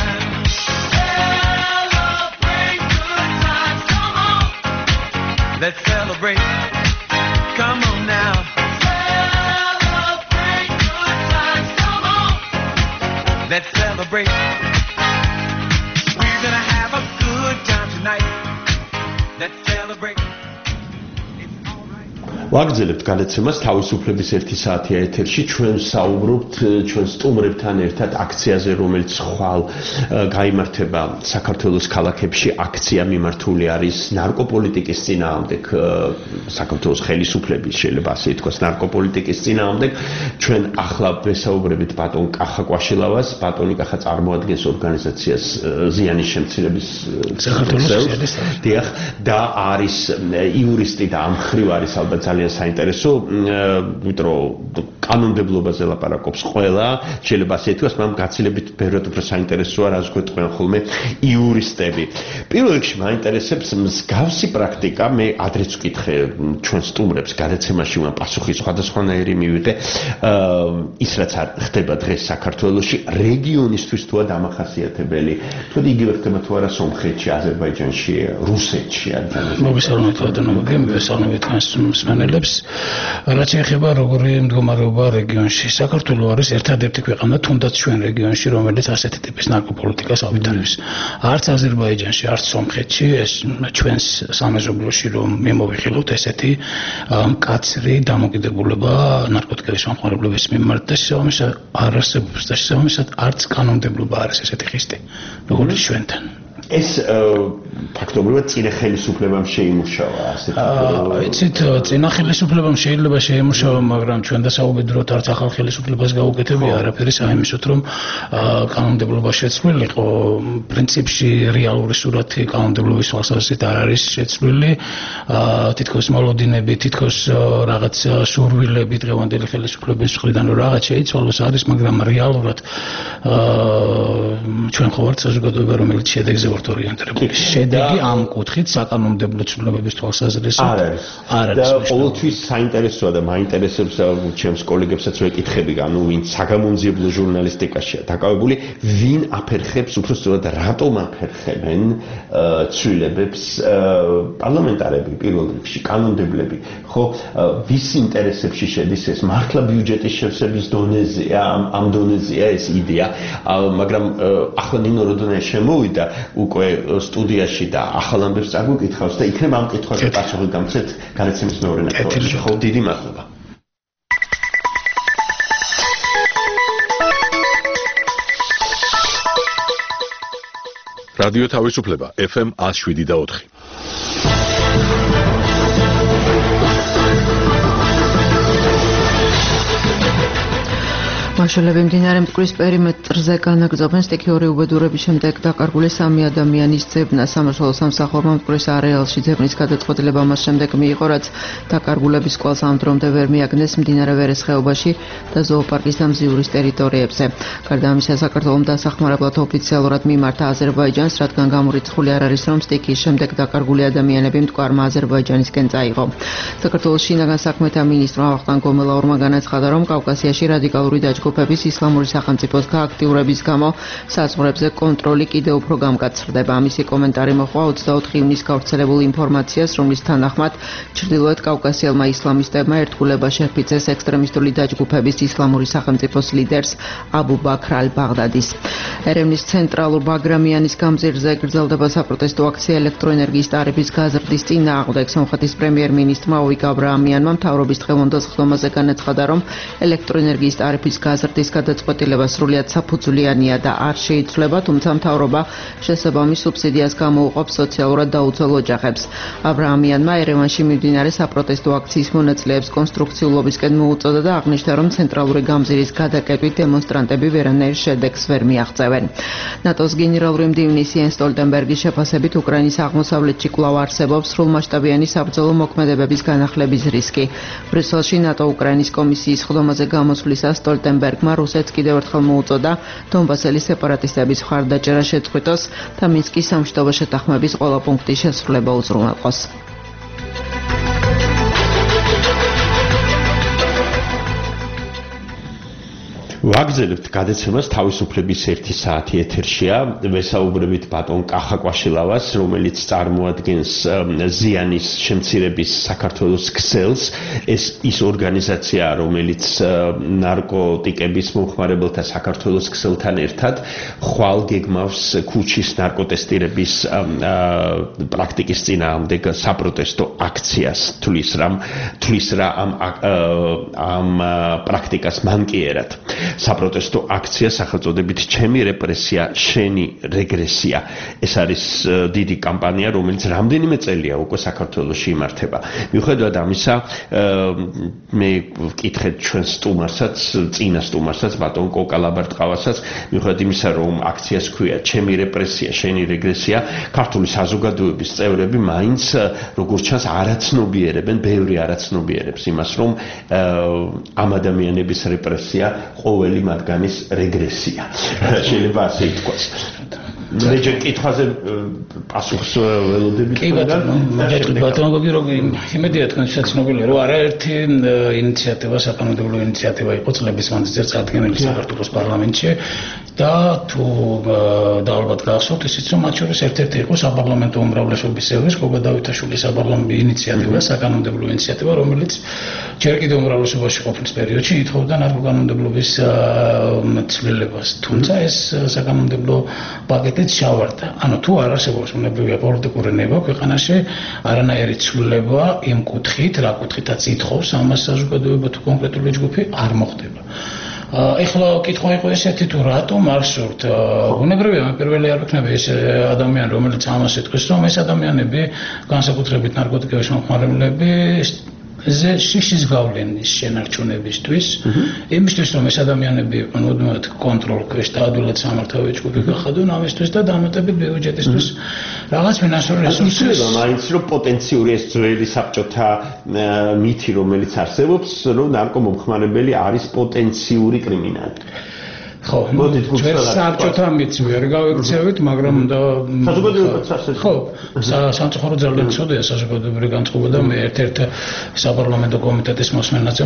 Celebrate good times, come on. Let's celebrate. Come on now. Celebrate good times, come on. Let's celebrate. We're gonna have a good time tonight. Let's celebrate.
ვაგრძელებთ გადაცემას თავისუფლების 1 საათია ეთერში ჩვენ საუბრობთ ჩვენ სტუმრებთან ერთად აქციაზე რომელიც ხვალ გაიმართება საქართველოს ქალაქებში აქცია მიმართული არის ნარკოპოლიტიკის წინააღმდეგ საქართველოს ხელისუფლების შეიძლება ასე ითქვას ნარკოპოლიტიკის წინააღმდეგ ჩვენ ახლა ვესაუბრებით ბატონ კახა კვაშილავას ბატონი კახა წარმოადგენს ორგანიზაციას ზიანის შემცირების საქართველოს დიახ და არის იურისტი და ამ ხრივ არის ალბათ ძალიან საინტერესო, იმიტომ რომ კანონმდებლობაზე ლაპარაკობს ყველა, შეიძლება ასე ითქვას, მაგრამ გაცილებით ბევრად უფრო საინტერესოა, რაც გვეტყვიან ხოლმე იურისტები. პირველ რიგში მაინტერესებს მსგავსი პრაქტიკა, მე ადრეც ვკითხე ჩვენ სტუმრებს გადაცემაში, უნდა პასუხი სხვადასხვანაირი მივიღე, ის რაც ხდება დღეს საქართველოში, რეგიონისთვის თუა დამახასიათებელი. თქო იგივე ხდება თუ არა სომხეთში, აზერბაიჯანში, რუსეთში არის.
მოგესალმებით ბატონო, მოგესალმებით მსმენელებს. რაც ეხება როგორი მდგომარეობა რეგიონში. საქართველო არის ერთადერთი ქვეყანა, თუნდაც ჩვენ რეგიონში, რომელიც ასეთი ტიპის ნარკოპოლიტიკას ავითარებს. არც აზერბაიჯანში, არც სომხეთში ეს ჩვენს სამეზობლოში რომ მიმოვიხილოთ ესეთი მკაცრი დამოკიდებულება ნარკოტიკების მომხმარებლობის მიმართ და შესაბამისად არ არსებობს და შესაბამისად არც კანონმდებლობა არის ესეთი ხისტი, როგორც ჩვენთან.
ეს ფაქტობრივად წინა ხელისუფლებამ შეიმუშავა ასე
იცით წინა ხელისუფლებამ შეიძლება შეიმუშავა მაგრამ ჩვენ დასაუბედროთ არც ახალ ხელისუფლებას გაუკეთებია არაფერი საიმისოთ რომ კანონმდებლობა შეცვლილიყო პრინციპში რეალური სურათი კანონმდებლობის თვალსაზრისით არ არის შეცვლილი თითქოს მოლოდინები თითქოს რაღაც სურვილები დღევანდელი ხელისუფლების მხრიდან რომ რაღაც შეიცვალოს არის მაგრამ რეალურად ჩვენ ხო ვართ საზოგადოება რომელიც შედეგზე ორიენტირებული შედეგი ამ კუთხით საკანონმდებლო ცვლილებების თვალსაზრისით არ არის.
და ყოველთვის საინტერესოა და მაინტერესებს ჩემს კოლეგებსაც ვეკითხები, ანუ ვინ საგამომძიებლო ჟურნალისტიკაშია დაკავებული, ვინ აფერხებს, უფრო სწორად რატომ აფერხებენ ცვლილებებს პარლამენტარები პირველ რიგში, კანონმდებლები, ხო, ვის ინტერესებში შედის ეს, მართლა ბიუჯეტის შევსების დონეზეა, ამ დონეზეა ეს იდეა, მაგრამ ახლა ნინო როდონია შემოვიდა უკვე სტუდიაში და ახალ ამბებს წაგვიკითხავს და იქნება ამ კითხვაზე პასუხი გამცეთ გადაცემის მეორე ნახევარში. ხო, დიდი მადლობა.
რადიო თავისუფლება FM 107.4.
მაშველები მდინარე მტკვრის პერიმეტრზე განაგრძობენ სტიქიური უბედურების შემდეგ დაკარგული 3 ადამიანის ძებნა სამმართველო სამსახურმა მტკვრის არეალში ძებნის გადაწყვეტილება მას შემდეგ მიიღო, რაც დაკარგულების კვალს ამ დრომდე ვერ მიაგნეს მდინარე ვერეს ხეობაში და ზოოპარკის და მზიურის ტერიტორიებზე. გარდა ამისა, საქართველომ დასახმარებლად ოფიციალურად მიმართა აზერბაიჯანს, რადგან გამორიცხული არ არის, რომ სტიქიის შემდეგ დაკარგული ადამიანები მტკვარმა აზერბაიჯანისკენ წაიღო. საქართველოს შინაგან საქმეთა მინისტრმა ვახტანგ გომელაურმა განაცხადა, რომ კავკასიაში რადიკალური დაჯგუფების
ჯგუფების ისლამური სახელმწიფოს გააქტიურების გამო საზღვრებზე კონტროლი კიდევ უფრო გამკაცრდება. Ამისი კომენტარი მოჰყვა 24 ივნისს გავრცელებულ ინფორმაციას, რომლის თანახმად ჩრდილოეთ კავკასიელმა ისლამისტებმა ერთგულება შეჰფიცეს ექსტრემისტული დაჯგუფების ისლამური სახელმწიფოს ლიდერს აბუ ბაქრ ალ-ბაღდადის. ერევნის ცენტრალურ ბაგრამიანის გამზირზე გრძელდება საპროტესტო აქცია ელექტროენერგიის ტარიფის გაზრდის წინააღმდეგ. სომხეთის პრემიერ-მინისტრმა ოვიგ აბრაამიანმა მთავრობის დღევანდელ სხდომაზე განაცხადა, რომ ელექტროენერგიის ტარიფის გაზრდის გადაწყვეტილება სრულიად საფუძვლიანია და არ შეიცვლება, თუმცა მთავრობა შესაბამის სუბსიდიას გამოუყოფს სოციალურად დაუცველ ოჯახებს. აბრაამიანმა ერევანში მიმდინარე საპროტესტო აქციის მონაწილეებს კონსტრუქციულობისკენ მოუწოდა და აღნიშნა, რომ ცენტრალური გამზირის გადაკეტვით დემონსტრანტები ვერანაირ შედეგს ვერ მიაღწევენ. ნატოს გენერალური მდივნის იენს სტოლტენბერგის შეფასებით უკრაინის აღმოსავლეთში კვლავ არსებობს სრულმასშტაბიანი საბრძოლო მოქმედებების განახლების რისკი. ბრიუსელში ნატო უკრაინის კომისიის სხდომაზე გამოსვლისას სტოლტენბერგმა რუსეთს კიდევ ერთხელ მოუწოდა დონბასელის სეპარატისტების მხარდაჭერა შეწყვიტოს და მინსკის სამშვიდობო შეთანხმების ყველა პუნქტის შესრულება უზრუნველყოს.
ვაგზელებთ გადაცემას თავისუფლების 1 საათი ეთერშია. ვესაუბრებით ბატონ კახა კვაშილავას, რომელიც წარმოადგენს ზიანის შემცირების საქართველოს ქსელს. ეს ის ორგანიზაცია, რომელიც ნარკოტიკების მომხმარებელთა საქართველოს ქსელთან ერთად ხვალ გეგმავს ქუჩის ნარკოტესტირების პრაქტიკის წინააღმდეგ საპროტესტო აქციას. თulis რა ამ პრაქტიკას მანკიერად. საპროტესტო აქცია სახელწოდებით ჩემი რეპრესია, შენი რეგრესია. ეს არის დიდი კამპანია, რომელიც რამდენიმე წელია უკვე საქართველოში იმართება. მიუხედავად ამისა, მე ვკითხეთ ჩვენ სტუმარსაც, წინა სტუმარსაც, ბატონ კოკა ლაბარტყავასაც, მიუხედავად იმისა, რომ აქციას ქვია ჩემი რეპრესია, შენი რეგრესია, ქართული საზოგადოების წევრები მაინც როგორც ჩანს არაცნობიერებენ, ბევრი არაცნობიერებს იმას, რომ ამ ადამიანების რეპრესია ყოველი მათგანის რეგრესია. შეიძლება ასე ითქვას. მე ჯერ კითხვაზე პასუხს ველოდებით.
კი ბატონო გოგი რომ იმედია თქვენსაც ცნობილია რომ არაერთი ინიციატივა, საკანონმდებლო ინიციატივა იყო წლების მანძილზე წარდგენილი საქართველოს პარლამენტში და თუ და ალბათ გახსოვთ ისიც რომ მათ შორის ერთ-ერთი იყო საპარლამენტო უმრავლესობის წევრის გოგა დავითაშვილის საპარლამენტო ინიციატივა, საკანონმდებლო ინიციატივა, რომელიც ჯერ კიდევ უმრავლესობაში ყოფნის პერიოდში ითხოვდა ნარკოკანონმდებლობის ცვლილებას. თუმცა ეს საკანონმდებლო პაკეტიც ჩავარდა. ანუ თუ არ არსებობს უნებრივია პოლიტიკური ნება ქვეყანაში, არანაირი ცვლილება იმ კუთხით, რა კუთხითაც ითხოვს ამას საზოგადოება თუ კონკრეტული ჯგუფი არ მოხდება. ეხლა კითხვა იყო ესეთი თუ რატომ არ სურთ უნებრივია მე პირველი არ ვიქნები ეს ადამიანი რომელიც ამას იტყვის რომ ეს ადამიანები განსაკუთრებით ნარკოტიკების მომხმარებლები შიშის გავლენის შენარჩუნებისთვის იმისთვის რომ ეს ადამიანები იყვნენ უდმევად კონტროლ ქვეშ და ადვილად სამართავი ჯგუფი გახადონ ამისთვის და დამატებით ბიუჯეტისთვის რაღაც ფინანსური რესურსები
მაინც რომ პოტენციური ეს ძველი საბჭოთა მითი რომელიც არსებობს რომ ნარკომომხმარებელი არის პოტენციური კრიმინალი
ხო, ჩვენ საბჭოთა მითს ვერ გავექცევით, მაგრამ და
საზოგადოებაც ასე.
ხო, სამწუხარო ძალიან ცუდია საზოგადოებრივი განწყობა და მე ერთ-ერთ საპარლამენტო კომიტეტის მოსმენაზე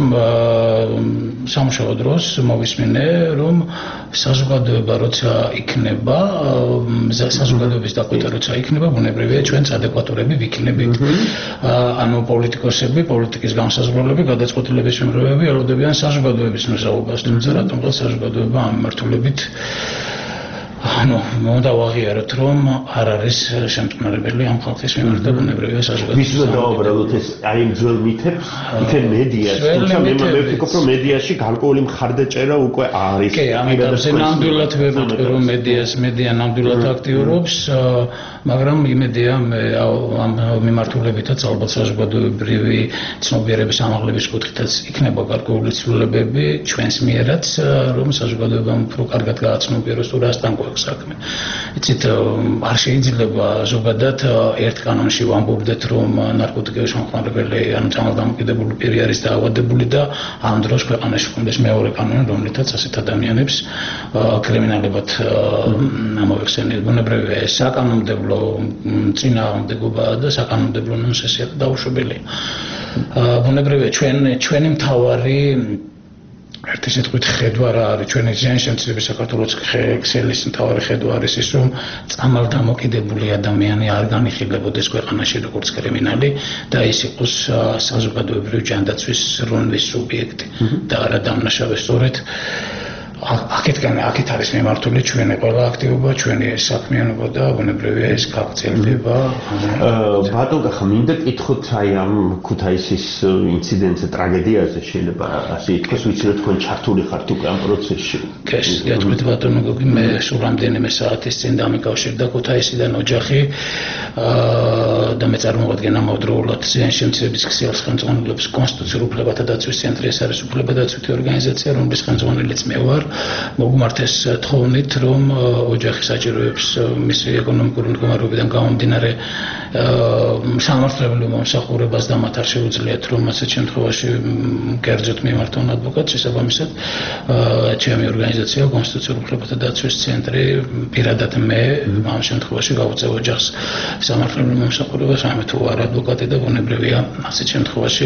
სამუშაო დროს მოვისმინე, რომ საზოგადოება როცა იქნება, საზოგადოების დაკვეთა როცა იქნება, ბუნებრივია ჩვენც ადეკვატურები ვიქნებით. ანუ პოლიტიკოსები, პოლიტიკის განსაზღვრელები, გადაწყვეტილების მიღებები ელოდებიან საზოგადოების მზაობას, თუმცა რატომღაც საზოგადოება ამ მართულებით ანუ უნდა ვაღიაროთ რომ არ არის შემწყნარებელი ამ ხალხის მიმართ და ბუნებრივია საზოგადოება.
ვის დაუბრალოთ ეს აი იმ ძველ მითებს, იქენ მედიაში, თუმცა მე ვფიქრობ რომ მედიაში გარკვეული მხარდაჭერა უკვე არის.
კი, ამიტომ ნამდვილად ვერ ვიტყვი რომ მედია ნამდვილად აქტიურობს, მაგრამ იმედია მე ამ მიმართულებითაც ალბათ საზოგადოებრივი ცნობიერების ამაღლების კუთხითაც იქნება გარკვეული ცვლილებები ჩვენს მიერაც, რომ საზოგადოებამ უფრო კარგად გააცნობიეროს თუ რასთან გვაქვს საქმე. იცით, არ შეიძლება ზოგადად ერთ კანონში ვამბობდეთ, რომ ნარკოტიკების მომხმარებელი ან ძალადამოკიდებული პირი არის დაავადებული და ამ დროს ქვეყანაში ჰქონდეს მეორე კანონი, რომლითაც ასეთ ადამიანებს კრიმინალებად ამოვეხსენებთ. ბუნებრივია ეს საკანონმდებლო წინააღმდეგობაა და საკანონმდებლო ნონსენსია და დაუშვებელია. ბუნებრივია ჩვენი მთავარი ერთი სიტყვით ხედვა რა არის ჩვენი ზიანშემცირების საქართველოს ქსელის მთავარი ხედვა არის ის რომ წამალდამოკიდებული ადამიანი არ განიხილებოდეს ქვეყანაში როგორც კრიმინალი და ის იყოს საზოგადოებრივი ჯანდაცვის რონვის სუბიექტი და არა დამნაშავე სწორედ აქეთ არის მიმართული ჩვენი ყველა აქტივობა, ჩვენი საქმიანობა და ბუნებრივია ეს გაგრძელდება.
ბატონ გახა მინდა კითხოთ აი ამ ქუთაისის ინციდენტზე, ტრაგედიაზე შეიძლება ასე ითქვას, ვიცი რომ თქვენ ჩართული ხართ უკვე ამ პროცესში.
გეტყვით ბატონო გოგი, მე სულ რამდენიმე საათის წინ დამიკავშირდა ქუთაისიდან ოჯახი და მე წარმოვადგენ ამავდროულად ზიანშემცირების ქსელს ხელმძღვანელობს კონსტიტუციურ უფლებათა დაცვის ცენტრი, ეს არის უფლებადაცვითი ორგანიზაცია, რომლის ხელმძღვანელიც მე ვარ. მოგმართეს თხოვნით, რომ ოჯახი საჭიროებს მისი ეკონომიკური მდგომარეობიდან გამომდინარე სამართლებრივ მომსახურებას და მათ არ შეუძლიათ, რომ ასეთ შემთხვევაში კერძოდ მიმართონ ადვოკატს, შესაბამისად ჩემი ორგანიზაცია კონსტიტუციურ უფლებათა დაცვის ცენტრი პირადად მე ამ შემთხვევაში გავუწევ ოჯახს სამართლებრივ მომსახურებას, ამით თუ არ ადვოკატი და ბუნებრივია ასეთ შემთხვევაში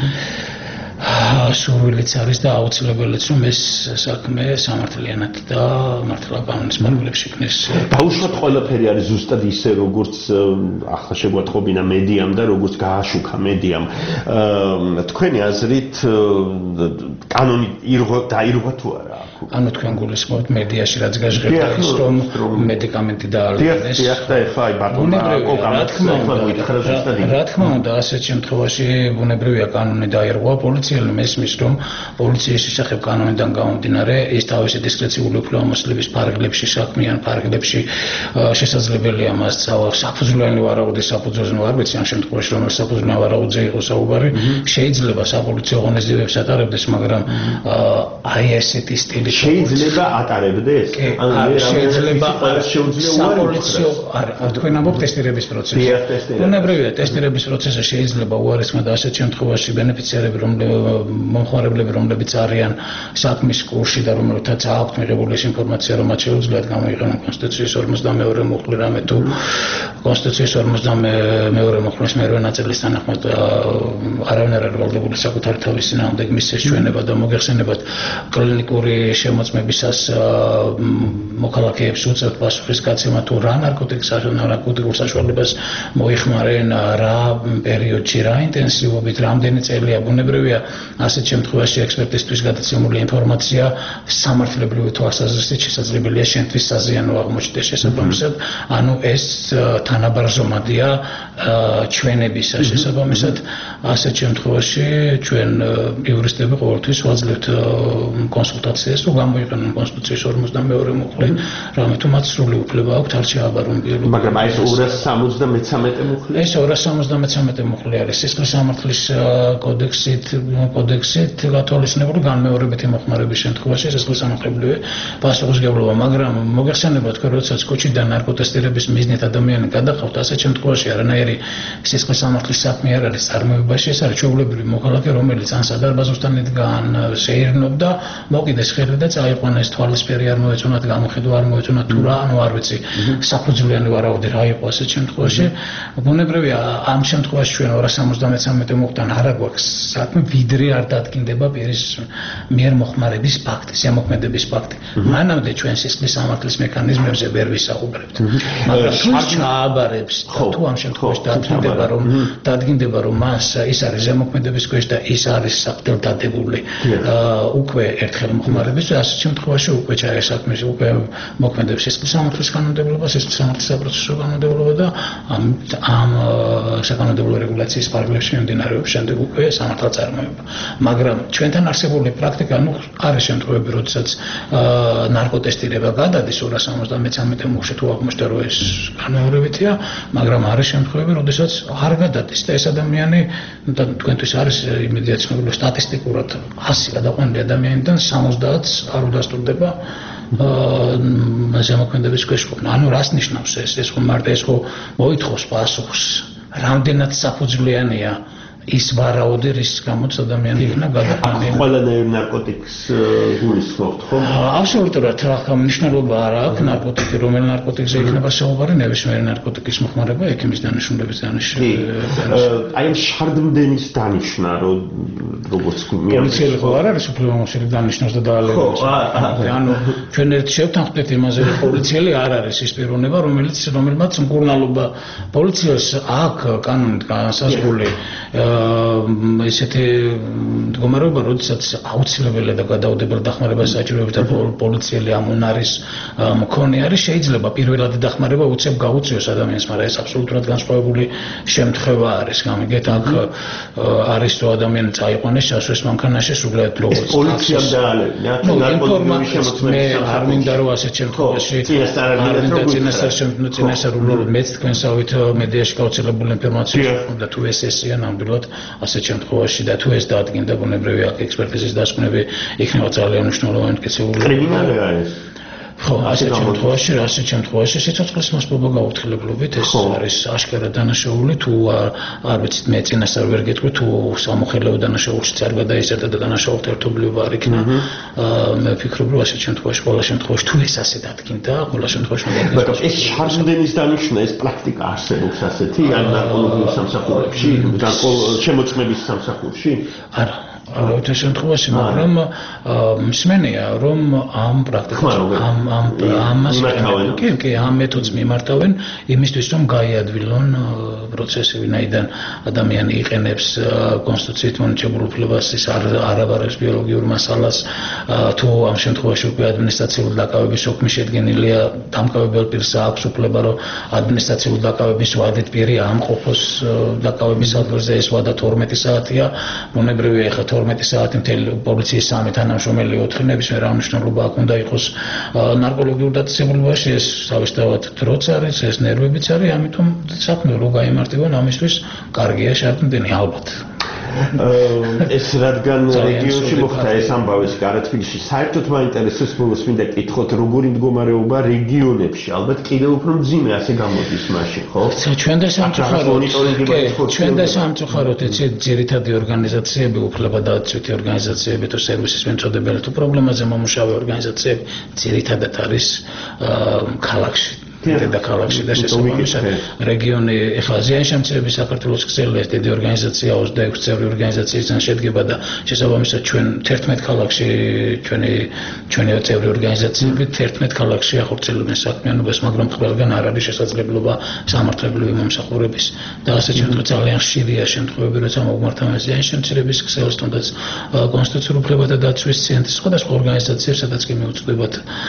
სურვილიც არის და აუცილებელიც რომ ეს საქმე სამართლიანად და მართლა კანონის ფარგლებში იქნეს.
დაუშვათ ყველაფერი არის ზუსტად ისე როგორც ახლა შეგვატყობინა მედიამ და როგორც გააშუქა მედიამ. თქვენი აზრით კანონი დაირღვა თუ არა?
ანუ თქვენ გულისხმობთ მედიაში რაც გაჟღერდა ის რომ მედიკამენტი დაალევდეს.
დიახ და ეხლა აი ბატონმა კოკამაც ეხლა მოითხრა ზუსტად
რა თქმა უნდა ასეთ შემთხვევაში ბუნებრივია კანონი დაირღვა პოლიციელმა მესმის რომ პოლიციის შესახებ კანონიდან გამომდინარე ის თავისი დისკრეციული უფლებამოსილების ფარგლებში საქმიან ფარგლებში შესაძლებელია მას საფუძვლიანი ვარაუდის საფუძველზე არ ვიცი ამ შემთხვევაში რომ საფუძვლიანი ვარაუდზე იყოს საუბარი შეიძლება საპოლიციო ღონისძიებებს ატარებდეს მაგრამ აი ესეთი სტილი
შეიძლება ატარებდეს
შეიძლება საპოლიციო თქვენ ამბობთ ტესტირების პროცესი ბუნებრივია ტესტირების პროცესზე შეიძლება უარესმა და ასეთ შემთხვევაში ბენეფიციარები მომხმარებლები რომლებიც არიან საქმის კურსში და რომელთაც აქვთ მიღებული ეს ინფორმაცია რომ მათ შეუძლიათ გამოიყენონ კონსტიტუციის 52 მუხლი რამე თუ კონსტიტუციის 52 მუხლის მერვე ნაწილის თანახმად არავინ არ არის ვალდებული საკუთარი თავის წინააღმდეგ მისცეს ჩვენება და მოგეხსენებათ კლინიკური შემოწმებისას მოქალაქეებს უწევთ პასუხისგაცემა თუ რა ნარკოტიკულ საშუალებას მოიხმარენ რა პერიოდში რა ინტენსივობით რამდენი წელია ბუნებრივია ასეთ შემთხვევაში ექსპერტისთვის გადაცემული ინფორმაცია სამართლებრივი თვალსაზრისით შესაძლებელია შენთვის საზიანო აღმოჩნდეს შესაბამისად ანუ ეს თანაბარზომადია ჩვენების შესაბამისად ასეთ შემთხვევაში ჩვენ იურისტები ყოველთვის ვაძლევთ კონსულტაციას თუ გამოიყენონ კონსტიტუციის 52 მუხლი რამე თუ მათ სრული უფლება აქვთ არ შეაბარონ ბიოლოგიურ
მაგრამ აი ეს 273 მუხლი
ეს 273 მუხლი არის სისხლის სამართლის კოდექსით გათვალისწინებული განმეორებითი მოხმარების შემთხვევაში სისხლის სამართლებრივი პასუხისმგებლობა მაგრამ მოგეხსენებათ რომ როდესაც კოჩიდან ნარკოტესტირების მიზნით ადამიანი გადახავთ ასეთ შემთხვევაში არანაირი სისხლის სამართლის საქმე არ არის წარმოებაში ეს არის ჩვეულებრივი მოქალაქე რომელიც ან სადარბაზოსთან იდგან შეირნობდა მოკიდეს ხელი და წაიყვანა ეს თვალისფერი არ მოეწონათ გამოხედვა არ მოეწონათ თუ რა ანუ არ ვიცი საფუძვლიანი ვარაუდი რა იყო ასეთ შემთხვევაში ბუნებრივია ამ შემთხვევაში ჩვენ 273 მუხლთან არ აგვაქვს საქმე ვიდრე არ დადგინდება პირის მიერ მოხმარების ფაქტი ზემოქმედების ფაქტი მანამდე ჩვენ სისხლის სამართლის მექანიზმებზე ვერ ვისაუბრებთ მაგრამ თუ ჩააბარებს თუ ამ შემთხვევაში დადგინდება რომ მას ის არის ზემოქმედების ქვეშ და ის არის საფრთხელ დადებული უკვე ერთხელ მოხმარების ასეთ შემთხვევაში უკვე საქმეს უკვე მოქმედებს სისხლის სამართლის კანონმდებლობა სისხლის სამართლის საპროცესო კანონმდებლობა და ამ საკანონმდებლო რეგულაციის ფარგლებში მიმდინარეობს შემდეგ უკვე სამართალ წარმოება მაგრამ ჩვენთან არსებული პრაქტიკა ნუ არის შემთხვევები როდესაც ნარკოტესტირება გადადის 273 მუხლში თუ აღმოჩნდა რომ ეს განმეორებითია მაგრამ არის შემთხვევები როდესაც არ გადადის და ეს ადამიანი თქვენთვის არის იმედია ცნობილი სტატისტიკურად 100 გადაყვანილი ადამიანიდან 70-ს არ უდასტურდება ზემოქმედების ქვეშ ყოფნა ანუ რას ნიშნავს ეს ხო მარტო ეს ხო მოითხოვს პასუხს რამდენად საფუძვლიანია ის ვარაუდი, რის გამოც ადამიანი იქნა გადაყენილი.
ყველანაირ ნარკოტიკს გულისხმობთ, ხო?
აბსოლუტურად რა მნიშვნელობა არ აქვს ნარკოტიკი, რომელ ნარკოტიკზე იქნება საუბარი, ნებისმიერი ნარკოტიკის მოხმარება ექიმის დანიშნულების
კი. აი ამ შარდმდენის დანიშნა, როგორც
პოლიციელი ხო არ არის უფლებამოსილი დანიშნოს და დაალევებს. ანუ ჩვენ ერთ შევთანხმდით იმაზე, რომ პოლიციელი არ არის ის პიროვნება, რომელმაც მკურნალობა პოლიციას აქვს კანონით განსაზღვრული ესეთი მდგომარეობა, როდესაც აუცილებელია და გადაუდებელი დახმარება საჭიროებს და პოლიციელი ამ უნარის მქონე არის, შეიძლება პირველადი დახმარება უცებ გაუწიოს ადამიანს, მაგრამ ეს აბსოლუტურად განსხვავებული შემთხვევა არის. გამიგეთ, აქ არის თუ ადამიანი წაიყვანეს ჩასვეს მანქანაში, სულელად როგორც
პოლიციამ დაალევნა.
მე არ მინდა რომ ასეთ შემთხვევაში წინასწარ მეც თქვენსავით მედიაში გავრცელებული ინფორმაცია და თუ ეს ესეა ნამდვილად ასეთ შემთხვევაში და თუ ეს დაადგინდა ბუნებრივი აქ ექსპერტიზის დასკვნები იქნება ძალიან მნიშვნელოვანი მტკიცებული.
კრიმინალია ეს.
ხო, ასეთ შემთხვევაში სიცოცხლის მოსპობა გაუთხილებლობით ეს არის აშკარა დანაშაული, თუ არ ვიცით, მე წინასწარ ვერ გეტყვი, თუ სამოხელეო დანაშაულშიც არ გადაიზარდა და დანაშაულთა ერთობლიობა არ იქნა. მე ვფიქრობ, რომ ასეთ შემთხვევაში, ყველა შემთხვევაში თუ ეს ასე დადგინდა, ყველა შემთხვევაში
მაგრამ ეს შარდმდენის დანიშნა, ეს პრაქტიკა არსებობს ასეთი ან ნარკოლოგიურ სამსახურებში, შემოწმების სამსახურში?
არა. არავითარ შემთხვევაში, მაგრამ მსმენია, რომ ამ პრაქტიკას ამ მეთოდს მიმართავენ იმისთვის, რომ გაიადვილონ პროცესი, ვინაიდან ადამიანი იყენებს კონსტიტუციით მონიჭებულ უფლებას, ის არ აბარებს ბიოლოგიურ მასალას, თუ ამ შემთხვევაში უკვე ადმინისტრაციული დაკავების ოფმი შედგენილია, დამკავებელ პირს აქვს უფლება, რომ ადმინისტრაციული დაკავების ვადით პირი ამყოფოს დაკავების ადგილზე, ეს ვადა 12 საათია, ბუნებრივია ხა 12 საათი მთელი პოლიციის 3 თანამშრომელი 4 ნებისმიერ აღნიშნულობა აქ უნდა იყოს ნარკოლოგიურ დაწესებულებაში, ეს თავისთავად დროც არის, ეს ნერვებიც არის, ამიტომ საქმე რო გაიმართებან ამისთვის კარგია შარდმდენი ალბათ.
ეს რადგან რეგიონში მოხდა ეს ამბავი გარეთფილში, საერთოდ მაინტერესებს ბოლოს მინდა კითხოთ, როგორი მდგომარეობა რეგიონებში, ალბათ კიდევ უფრო მძიმე ასე გამოდის მაშინ, ხო? ჩვენ და სამწუხაროდ ეცეთ ძირითადი ორგანიზაციები, უფლებადაცვითი ორგანიზაციები თუ სერვისის მიმწოდებელი თუ პრობლემაზე მომუშავე ორგანიზაციები ძირითადად არის ქალაქში. დედაქალაქში და შესაბამისად რეგიონი ახლა ზიანშემცირების საქართველოს ქსელეს დიდი ორგანიზაცია 26 წევრი ორგანიზაციისგან შედგება და შესაბამისად ჩვენ 11 ქალაქში ჩვენი წევრი ორგანიზაციები 11 ქალაქში ახორციელებენ საქმიანობას, მაგრამ ყველგან არ არის შესაძლებლობა სამართლებრივი მომსახურების და ასეთ შემთხვევაში ძალიან ხშირია შემთხვევები, როცა მოგმართავენ ზიანშემცირების ქსელს, თუნდაც კონსტიტუციურ უფლებათა დაცვის ცენტრის სხვადასხვა ორგანიზაციებს, სადაც კი მიუწვდებათ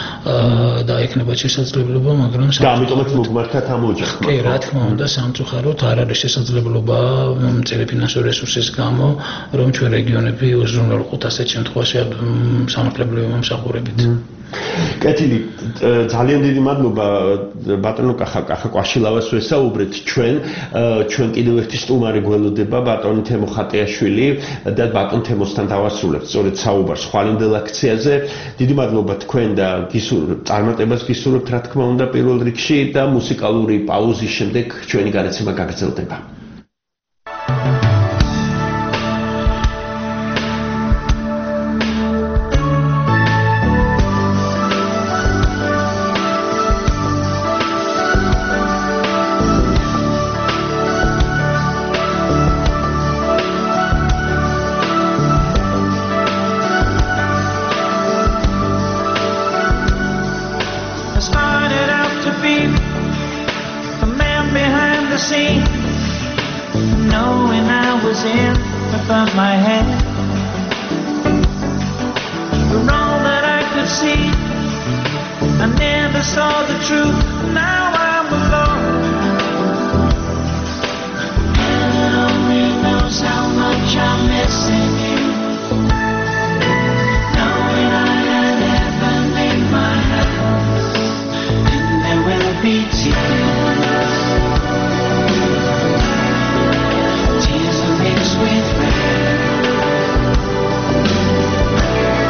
და ექნებათ შესაძლებლობა, მაგრამ ამიტომაც მოგმართათ ამ ოჯახმა.
კი, რა თქმა უნდა, სამწუხაროდ არ არის შესაძლებლობა მწირი ფინანსური რესურსის გამო, რომ ჩვენ რეგიონები უზრუნველყოთ ასეთ შემთხვევაში სამართლებრივი მომსახურებით.
კეთილი, ძალიან დიდი მადლობა ბატონო კახა კვაშილავას ვესაუბრეთ ჩვენ კიდევ ერთი სტუმარი გველოდება ბატონი თემო ხატიაშვილი და ბატონ თემოსთან დავასრულებთ სწორედ საუბარს ხვალინდელ აქციაზე. დიდი მადლობა თქვენ და წარმატებას გისურვებთ რა თქმა უნდა პირველ რიგში და მუსიკალური პაუზის შემდეგ ჩვენი განაცემა გაგრძელდება.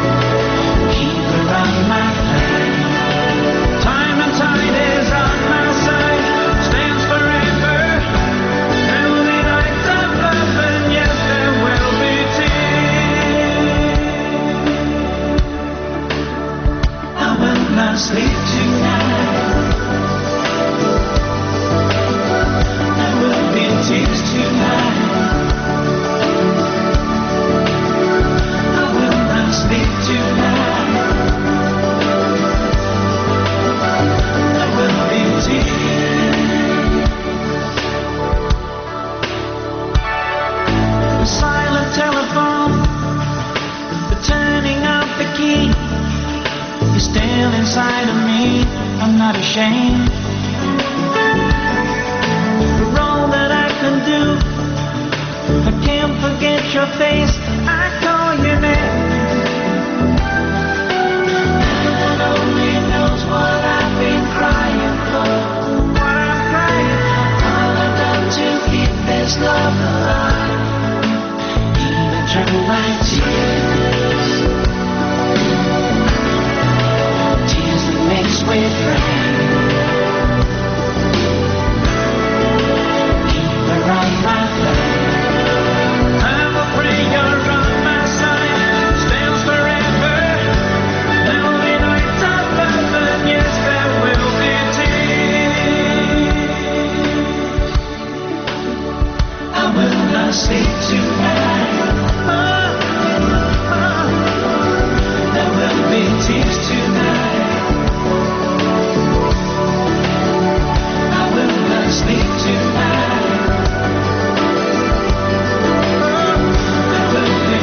Time and tide is on my still inside of me. I'm not ashamed. For all that I can do, I can't forget your face. I call your name. Heaven only knows what I've been crying for. What I'm crying for. All I've done to keep this love alive. Even through my tears. Tears that mix with rain. Keep her on my flame. I'm afraid you're on my side. Stands forever. There'll be nights of love, and yes, there will be tears. I will not sleep tonight. There will be tears tonight. I will not sleep tonight. There will be.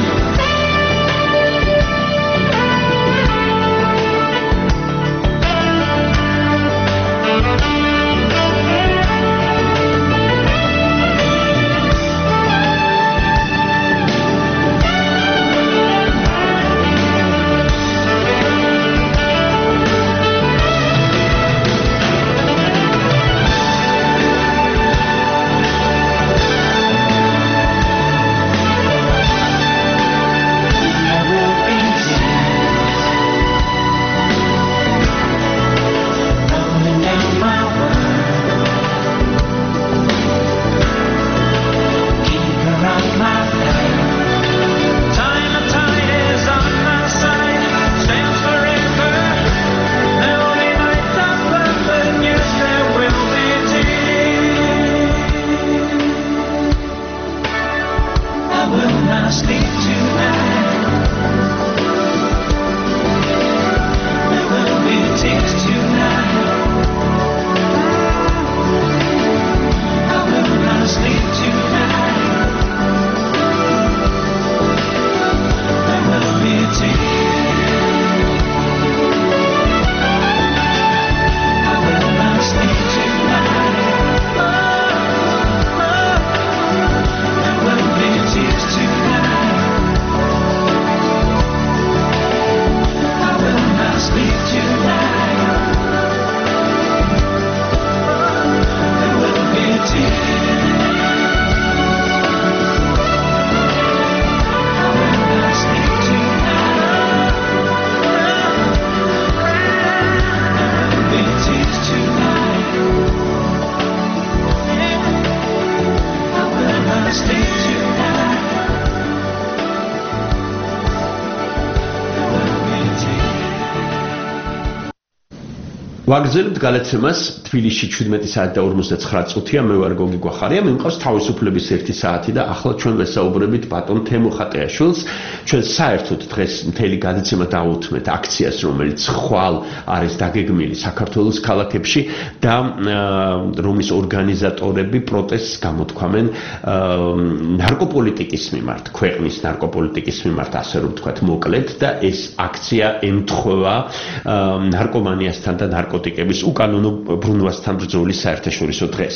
ვაგრძელებთ გადაცემას თბილისში 17 საათი და 59 წუთია. მე ვარ გოგი გვახარია. მე მყავს თავისუფლების 1 საათი და ახლა ჩვენ ვესაუბრებით ბატონ თემო ხატეაშვილს. ჩვენ საერთოდ დღეს მთელი გადაცემა დავუთმეთ აქციას, რომელიც ხვალ არის დაგეგმილი საქართველოს ქალაქებში და რომის ორგანიზატორები პროტესტს გამოთქვამენ ნარკოპოლიტიკის მიმართ, ქვეყნის ნარკოპოლიტიკის მიმართ, ასე რომ ვთქვათ, მოკლედ და ეს აქცია ემთხვევა ნარკომანიასთან და ნარკოტიკების უკანონო ბრუნვასთან ბრძოლის საერთაშორისო დღეს.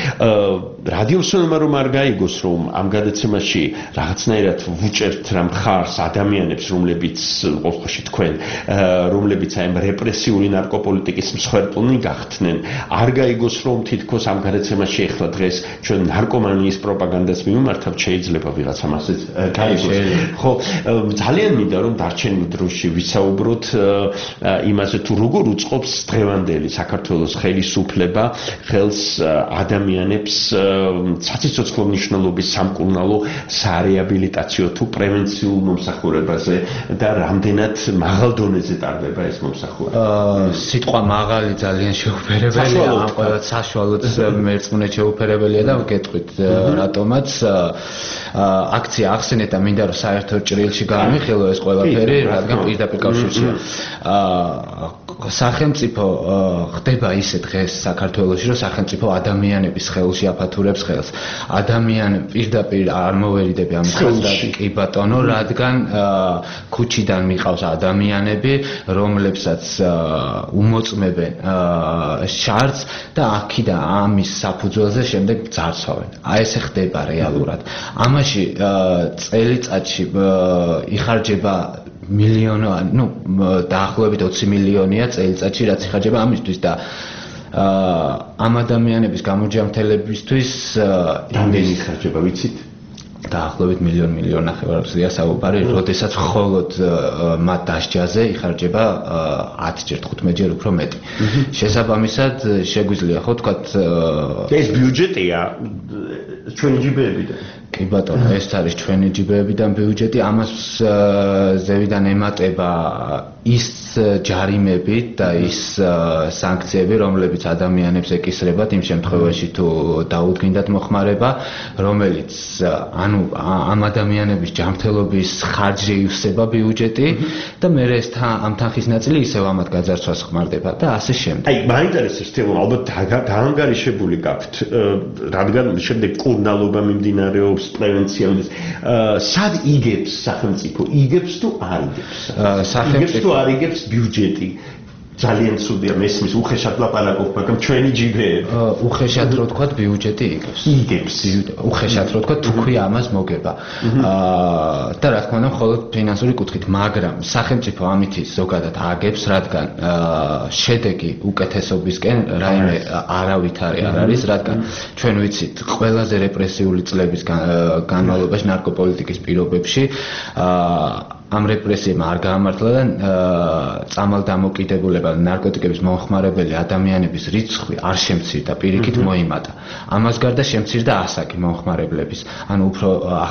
რადიოსონა რომ არ გაიგოს, რომ ამ გადაცემაში რაღაცნაირად ვუჭერთ რა მხარს ადამიანებს, რომლებიც ყოველში თქვენ, რომლებიც აი ამ რეპრესიული ნარკოპოლიტიკის მსხვერპლნი გახდნენ, არ გაიგოს, რომ თითქოს ამ გადაცემაში ეხლა დღეს ჩვენ ნარკომანიის პროპაგანდას მიმართავთ, შეიძლება ვიღაცამ ასე გაიგოს. ხო, ძალიან მინდა რომ დარჩენილ დროში ვისაუბროთ იმაზე თუ როგორ უწყობს დღევანდელი საქართველოს ხელისუფლება ხელს ადამიანებს საციცოცხლო მნიშვნელობის სამკურნალო სარეაბილიტაციო თუ პრევენციულ მომსახურებაზე და რამდენად მაღალ დონეზე ტარდება ეს მომსახურება.
სიტყვა მაღალი ძალიან შეუფერებელია, ამ ყველა საშუალოდ მერწმუნედ შეუფერებელია და ვკეთვით რატომაც აქცია ახსენეთ და მინდა რომ საერთოდ ჭრილში გამიხილო ეს ყველაფერი, რადგან პირდაპირ კავშირშია. სახელმწიფო ხდება ისე დღეს საქართველოში, რომ სახელმწიფო ადამიანების ხელში აფათურებს ხელს. ადამიანები პირდაპირ არ მოვერიდები ამ ხელს, კი ბატონო, რადგან ქუჩიდან მიყავს ადამიანები, რომლებსაც უმოწმებენ შარდს და აქედან ამის საფუძველზე შემდეგ ძარცვავენ. აი ესე ხდება რეალურად. ამაში წელიწადში იხარჯება დაახლოებით 20 მილიონია წელიწადში რაც იხარჯება ამისთვის და ამ ადამიანების გამოჯანმრთელებისთვის
რამდენი იხარჯება ვიცით?
დაახლოებით მილიონ ნახევარია საუბარი, როდესაც მხოლოდ მათ დასჯაზე იხარჯება 10 ჯერ 15 ჯერ უფრო მეტი. შესაბამისად შეგვიძლია ხო თქვათ
ეს ბიუჯეტია ჩვენი ჯიბეებიდან.
კი ბატონო, ეს არის ჩვენი ჯიბეებიდან ბიუჯეტი, ამას ზევიდან ემატება ის ჯარიმები და ის სანქციები, რომლებიც ადამიანებს ეკისრებათ იმ შემთხვევაში თუ დაუდგინდათ მოხმარება, რომელიც ამ ადამიანების ჯანმრთელობის ხარჯზე ივსება ბიუჯეტი და მე ეს ამ თანხის ნაწილი ისევ ამათ გაძარცვას ხმარდება და ასე შემდეგ.
აი, მაინტერესებს თემო, ალბათ დაანგარიშებული გაქვთ, რადგან შემდეგ კურნალობა მიმდინარეობს, პრევენცია უნდა. სად იგებს სახელმწიფო? იგებს თუ არ იგებს? სახელმწიფო არ იგებს ბიუჯეტი. ძალიან ცუდია მესმის უხეშად ლაპარაკობ, მაგრამ ჩვენი ჯიბეები.
უხეშად რო თქვათ ბიუჯეტი იგებს. უხეშად რო თქვათ თქვი ამას მოგება. და რა თქმა უნდა, მხოლოდ ფინანსური კუთხით, მაგრამ სახელმწიფო ამითი ზოგადად აგებს, რადგან შედეგი უკეთესობისკენ რაიმე არავითარი არ არის, რადგან ჩვენ ვიცით, ყველაზე რეპრესიული წლების განმავლობაში ნარკოპოლიტიკის პირობებში ამ რეპრესიებმა არ გაამართლა და წამალდამოკიდებულება ნარკოტიკების მომხმარებელი ადამიანების რიცხვი არ შემცირდა, პირიქით მოიმატა. ამას გარდა შემცირდა ასაკი მომხმარებლების, ანუ უფრო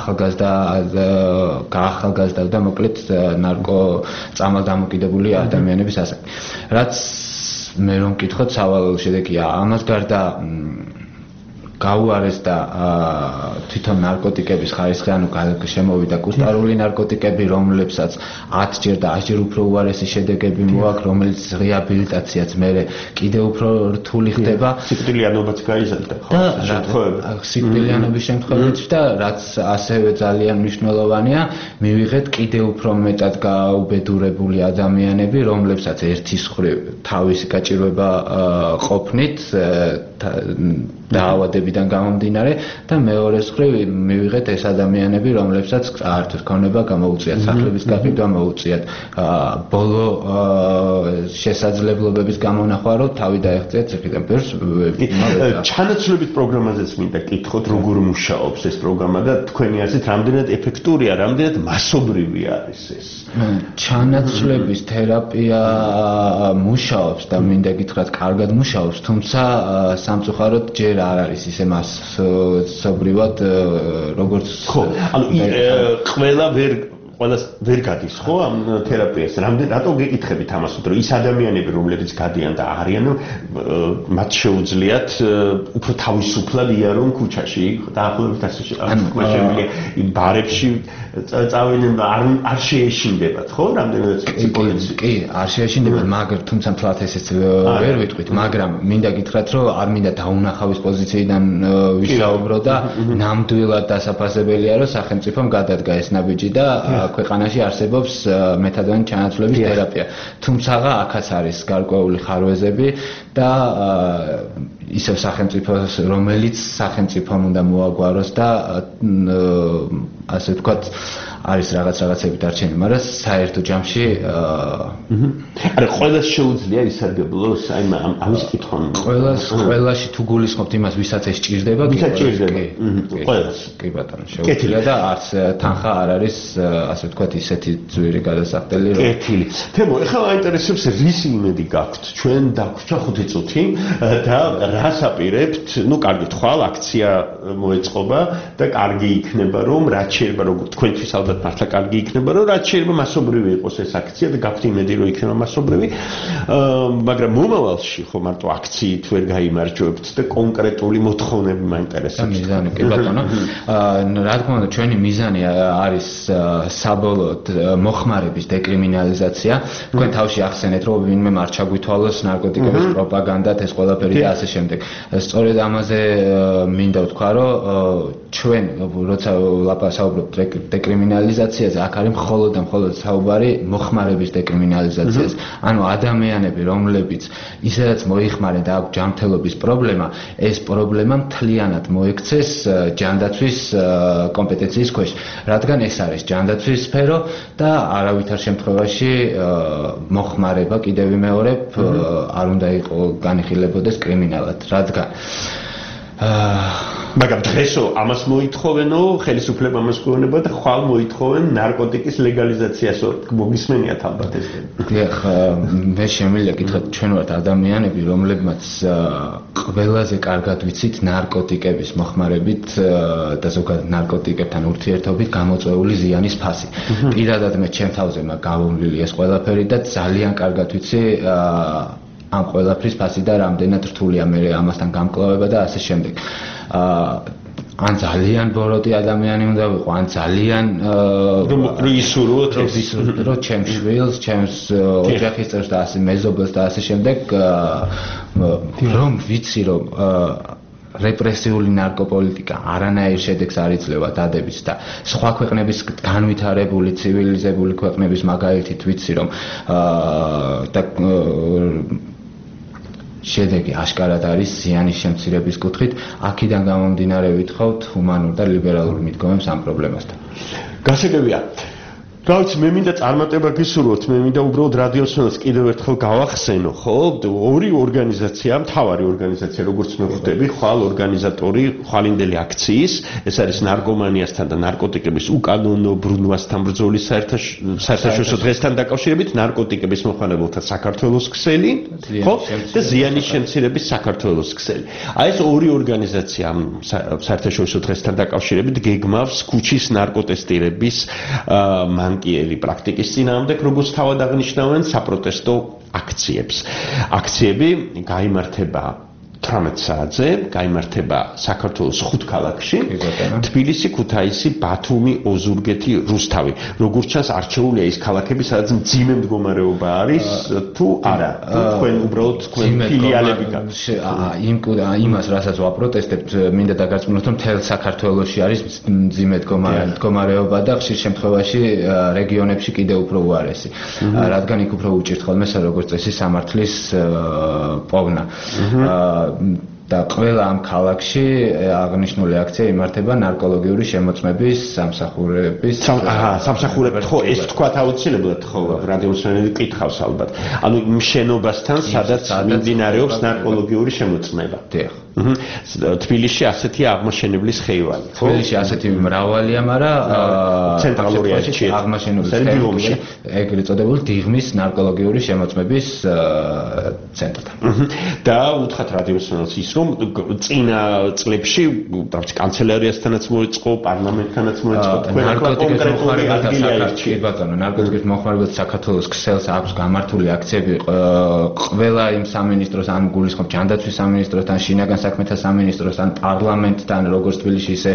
გაახალგაზრდა და მოკლედ წამალდამოკიდებული ადამიანების ასაკი. რაც მე რომ მკითხოთ, სავალალო შედეგია. ამას გარდა გაუარეს და თვითონ ნარკოტიკების ხარისხი, ანუ შემოვიდა კუსტარული ნარკოტიკები, რომლებსაც 10 ჯერ და 100 ჯერ უფრო უარესი შედეგები მოაქვს, რომელიც რეაბილიტაციაც მერე კიდევ უფრო რთული ხდება.
სიკვდილიანობაც გაიზარდა ხო?
სიკვდილიანობის შემთხვევით და რაც ასევე ძალიან მნიშვნელოვანია, მივიღეთ კიდევ უფრო მეტად გაუბედურებული ადამიანები, რომლებსაც ერთის მხრივ თავისი გაჭირვება ყოფნით დაავადებიდან გამომდინარე და მეორეს მხრივ მივიღეთ ეს ადამიანები, რომლებსაც წართ რქონება გამოუწიათ, სახლების გაყიდვა მოუწიათ, ბოლო შესაძლებლობების გამონახვა, რომ თავი დაეღწიათ ციხიდან.
ჩანაცვლებით პროგრამაზეც მინდა კითხოთ, როგორ მუშაობს ეს პროგრამა და თქვენი აზრით რამდენად ეფექტურია, რამდენად მასობრივი არის ეს?
ჩანაცვლების თერაპია მუშაობს და მინდა გითხრათ, კარგად მუშაობს, თუმცა სამწუხაროდ ჯერ არ არის ისე მასობრივად როგორც
ხო, ანუ ყველა ვერ გადის ხო ამ თერაპიას? რატომ გეკითხებით ამას, რომ ის ადამიანები, რომლებიც გადიან და არიან, მათ შეუძლიათ უფრო თავისუფლად იარონ ქუჩაში, დაახლოებით ასე შემიძლია იმ ბარებში წავიდნენ და არ შეეშინდებათ, ხო? რამდენადაც პოლიცია
კი, არ შეეშინდებათ, მაგრამ თუმცა მთლად ესეც ვერ ვიტყვით, მაგრამ მინდა გითხრათ, რომ არ მინდა დაუნახავის პოზიციიდან ვისაუბრო და ნამდვილად დასაფასებელია, რომ სახელმწიფომ გადადგა ეს ნაბიჯი და ქვეყანაში არსებობს მეთადონის ჩანაცვლების თერაპია. თუმცა აქაც არის გარკვეული ხარვეზები და ისევ სახელმწიფოს, რომელიც სახელმწიფომ უნდა მოაგვაროს და ასე ვთქვათ, არის რაღაცები დარჩენილი, მაგრამ საერთო ჯამში
არა ყველას შეუძლია ისარგებლოს, აი ამის კითხვა.
ყველაში თუ გულისხმობთ იმას, ვისაც ეს ჭირდება, ყველას. კი ბატონო, შეუძლია და არც თანხა არ არის, ასე ვთქვათ, ისეთი ძვირი გადასახდელი, რომ
კეთილი. თემო, ეხლა მაინტერესებს რის იმედი გაქვთ? ჩვენ დაგვრჩა 5 წუთი და რას აპირებთ? ნუ კარგი, თვალ აქცია მოეწყობა და კარგი იქნება, რომ რაც შეიძლება, როგორც თქვენთვის ალბათ ალბათ მართლა კარგი იქნება, რომ რაც შეიძლება მასობრივი იყოს ეს აქცია და გაქვთ იმედი, რომ იქნება მასობრივი. მაგრამ მომავალში ხო მარტო აქციით ვერ გაიმარჯვებთ და კონკრეტული მოთხოვნები მაინტერესებს.
მიზანი კი ბატონო. რა თქმა უნდა, ჩვენი მიზანი არის საბოლოოდ მოხმარების დეკრიმინალიზაცია. თქვენ თავში ახსენეთ, რომ ვინმე არ ჩაგვითვალოს ნარკოტიკების პროპაგანდათ, ეს ყველაფერი და ასე შემდეგ. სწორედ ამაზე მინდა ვთქვა, რომ ჩვენ როცა საუბრობთ დეკრიმინალიზაციაზე, აქ არის მხოლოდ და მხოლოდ საუბარი მოხმარების დეკრიმინალიზაციაზე. ანუ ადამიანები, რომლებიც ისედაც მოიხმარენ და აქვს ჯანმრთელობის პრობლემა, ეს პრობლემა მთლიანად მოექცეს ჯანდაცვის კომპეტენციის ქვეშ, რადგან ეს არის ჯანდაცვის სფერო და არავითარ შემთხვევაში მოხმარება კიდევ ვიმეორებ არ უნდა განიხილებოდეს კრიმინალად, რადგან
მაგრამ დღესო ამას მოითხოვენო, ხელისუფლება ამას გვეუბნება და ხვალ მოითხოვენ ნარკოტიკის ლეგალიზაციასო. მოგისმენიათ ალბათ ეს.
დიახ, მე შემიძლია გითხრათ, ჩვენ ვართ ადამიანები, რომლებმაც ყველაზე კარგად ვიცით ნარკოტიკების მოხმარებით და ზოგადად ნარკოტიკებთან ურთიერთობით გამოწვეული ზიანის ფასი. პირადად მე ჩემ თავზე მაქვს გამოვლილი ეს ყველაფერი და ძალიან კარგად ვიცი ამ ყველაფრის ფასი და რამდენად რთულია მე ამასთან გამკლავება და ასე შემდეგ. ან ძალიან ბოროტი ადამიანი უნდა ვიყო, ან ძალიან
რომ ისურვოთ
რომ ჩემს შვილს, ჩემს ოჯახის წევრს და ასე მეზობელს და ასე შემდეგ რომ ვიცი რომ რეპრესიული ნარკოპოლიტიკა არანაირ შედეგს არ იძლევა დადების და სხვა ქვეყნების განვითარებული ცივილიზებული ქვეყნების მაგალითით ვიცი რომ და შედეგი აშკარად არის ზიანის შემცირების კუთხით, აქედან გამომდინარე ვითხოვთ ჰუმანურ და ლიბერალურ მიდგომებს ამ პრობლემასთან.
გასაგებია. რა ვიცი, მე მინდა წარმატება გისურვოთ, მე მინდა უბრალოდ რადიოსმენელს კიდევ ერთხელ გავახსენო, ხო? ორი ორგანიზაცია, მთავარი ორგანიზაცია, როგორც მე ხვდები, ხვალ ორგანიზატორი ხვალინდელი აქციის, ეს არის ნარკომანიასთან და ნარკოტიკების უკანონო ბრუნვასთან ბრძოლის საერთაშორისო დღესთან დაკავშირებით ნარკოტიკების მოხმარებელთა საქართველოს ქსელი, ხო? და ზიანის შემცირების საქართველოს ქსელი. აი ეს ორი ორგანიზაცია საერთაშორისო დღესთან დაკავშირებით გეგმავს ქუჩის ნარკოტესტირების მანკიერი პრაქტიკის წინააღმდეგ, როგორც თავად აღნიშნავენ, საპროტესტო აქციებს. აქციები გაიმართება 18 საათზე, გაიმართება საქართველოს 5 ქალაქში: თბილისი, ქუთაისი, ბათუმი, ოზურგეთი, რუსთავი. როგორც ჩანს, არჩეულია ის ქალაქები, სადაც მძიმე მდგომარეობა არის, თუ არა. თქვენ უბრალოდ თქვენ ფილიალები გაქვთ.
იმას, რასაც ვაპროტესტებთ, მინდა დაგარწმუნოთ, რომ მთელ საქართველოში არის მძიმე მდგომარეობა და ხშირ შემთხვევაში რეგიონებში კიდევ უფრო უარესი. რადგან იქ უფრო უჭირთ ხოლმე როგორც წესი სამართლის პოვნა. და ყველა ამ ქალაქში აღნიშნული აქცია იმართება ნარკოლოგიური შემოწმების სამსახურების
სამსახურებით ხო ეს თქვათ აუცილებლად ხო რადიოსმენელი კითხავს ალბათ ანუ იმ შენობასთან სადაც მიმდინარეობს ნარკოლოგიური შემოწმება
დიახ
თბილისში ასეთი აღმაშენებლის ხეივალი
ხო თბილისში ასეთი მრავალია მაგრამ
ცენტრალური არჩევნები
აღმაშენებლის ხეივალი ეგრეთ წოდებული დიღმის ნარკოლოგიური შემოწმების ცენტრთან
და უთხრათ რადიოსმენელს ის რომ წინა წლებში დავჭი კანცელერიასთანაც მოეწყო, პარლამენტთანაც მოეწყო, თქვენ კონკრეტული ადგილი აირჩიეთ.
ბატონო, ნარკოტიკის მოხმარებელთა საქართველოს ქსელს აქვს გამართული აქციები ყველა იმ სამინისტროს, ან გულისხმობ ჯანდაცვის სამინისტროსთან, შინაგან საქმეთა სამინისტროსთან, პარლამენტთან, როგორც თბილისში, ისე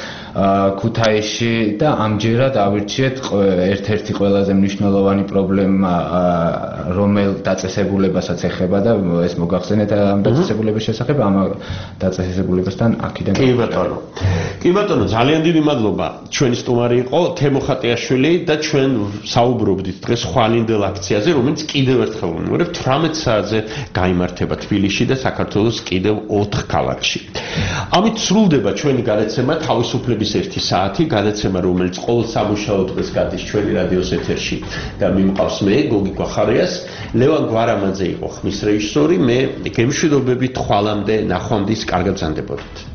ქუთაისში და ამჯერად ავირჩიეთ ერთ-ერთი ყველაზე მნიშვნელოვანი პრობლემა რომელ დაწესებულებასაც ეხება და ეს მოგახსენეთ ამ დაწესებულების შესახებ ამ დაწესებულებასთან აქედან
კი ბატონო ძალიან დიდი მადლობა ჩვენი სტუმარი იყო თემო ხატიაშვილი და ჩვენ საუბრობდით დღეს ხვალინდელ აქციაზე რომელიც კიდევ ერთხელ ვიმეორებ 18 საათზე გაიმართება თბილისში და საქართველოს კიდევ 4 ქალაქში ამით სრულდება ჩვენი გადაცემა თავისუფლების 1 საათი გადაცემა რომელიც ყოველ სამუშაო დღეს გადის ჩვენი რადიოს ეთერში და მიმყავს მე გოგი გვახარიას ლევან გვარამაძე იყო ხმის რეჟისორი მე გემშვიდობებით ხვალამდე ნახვამდის კარგად ბრძანდებოდით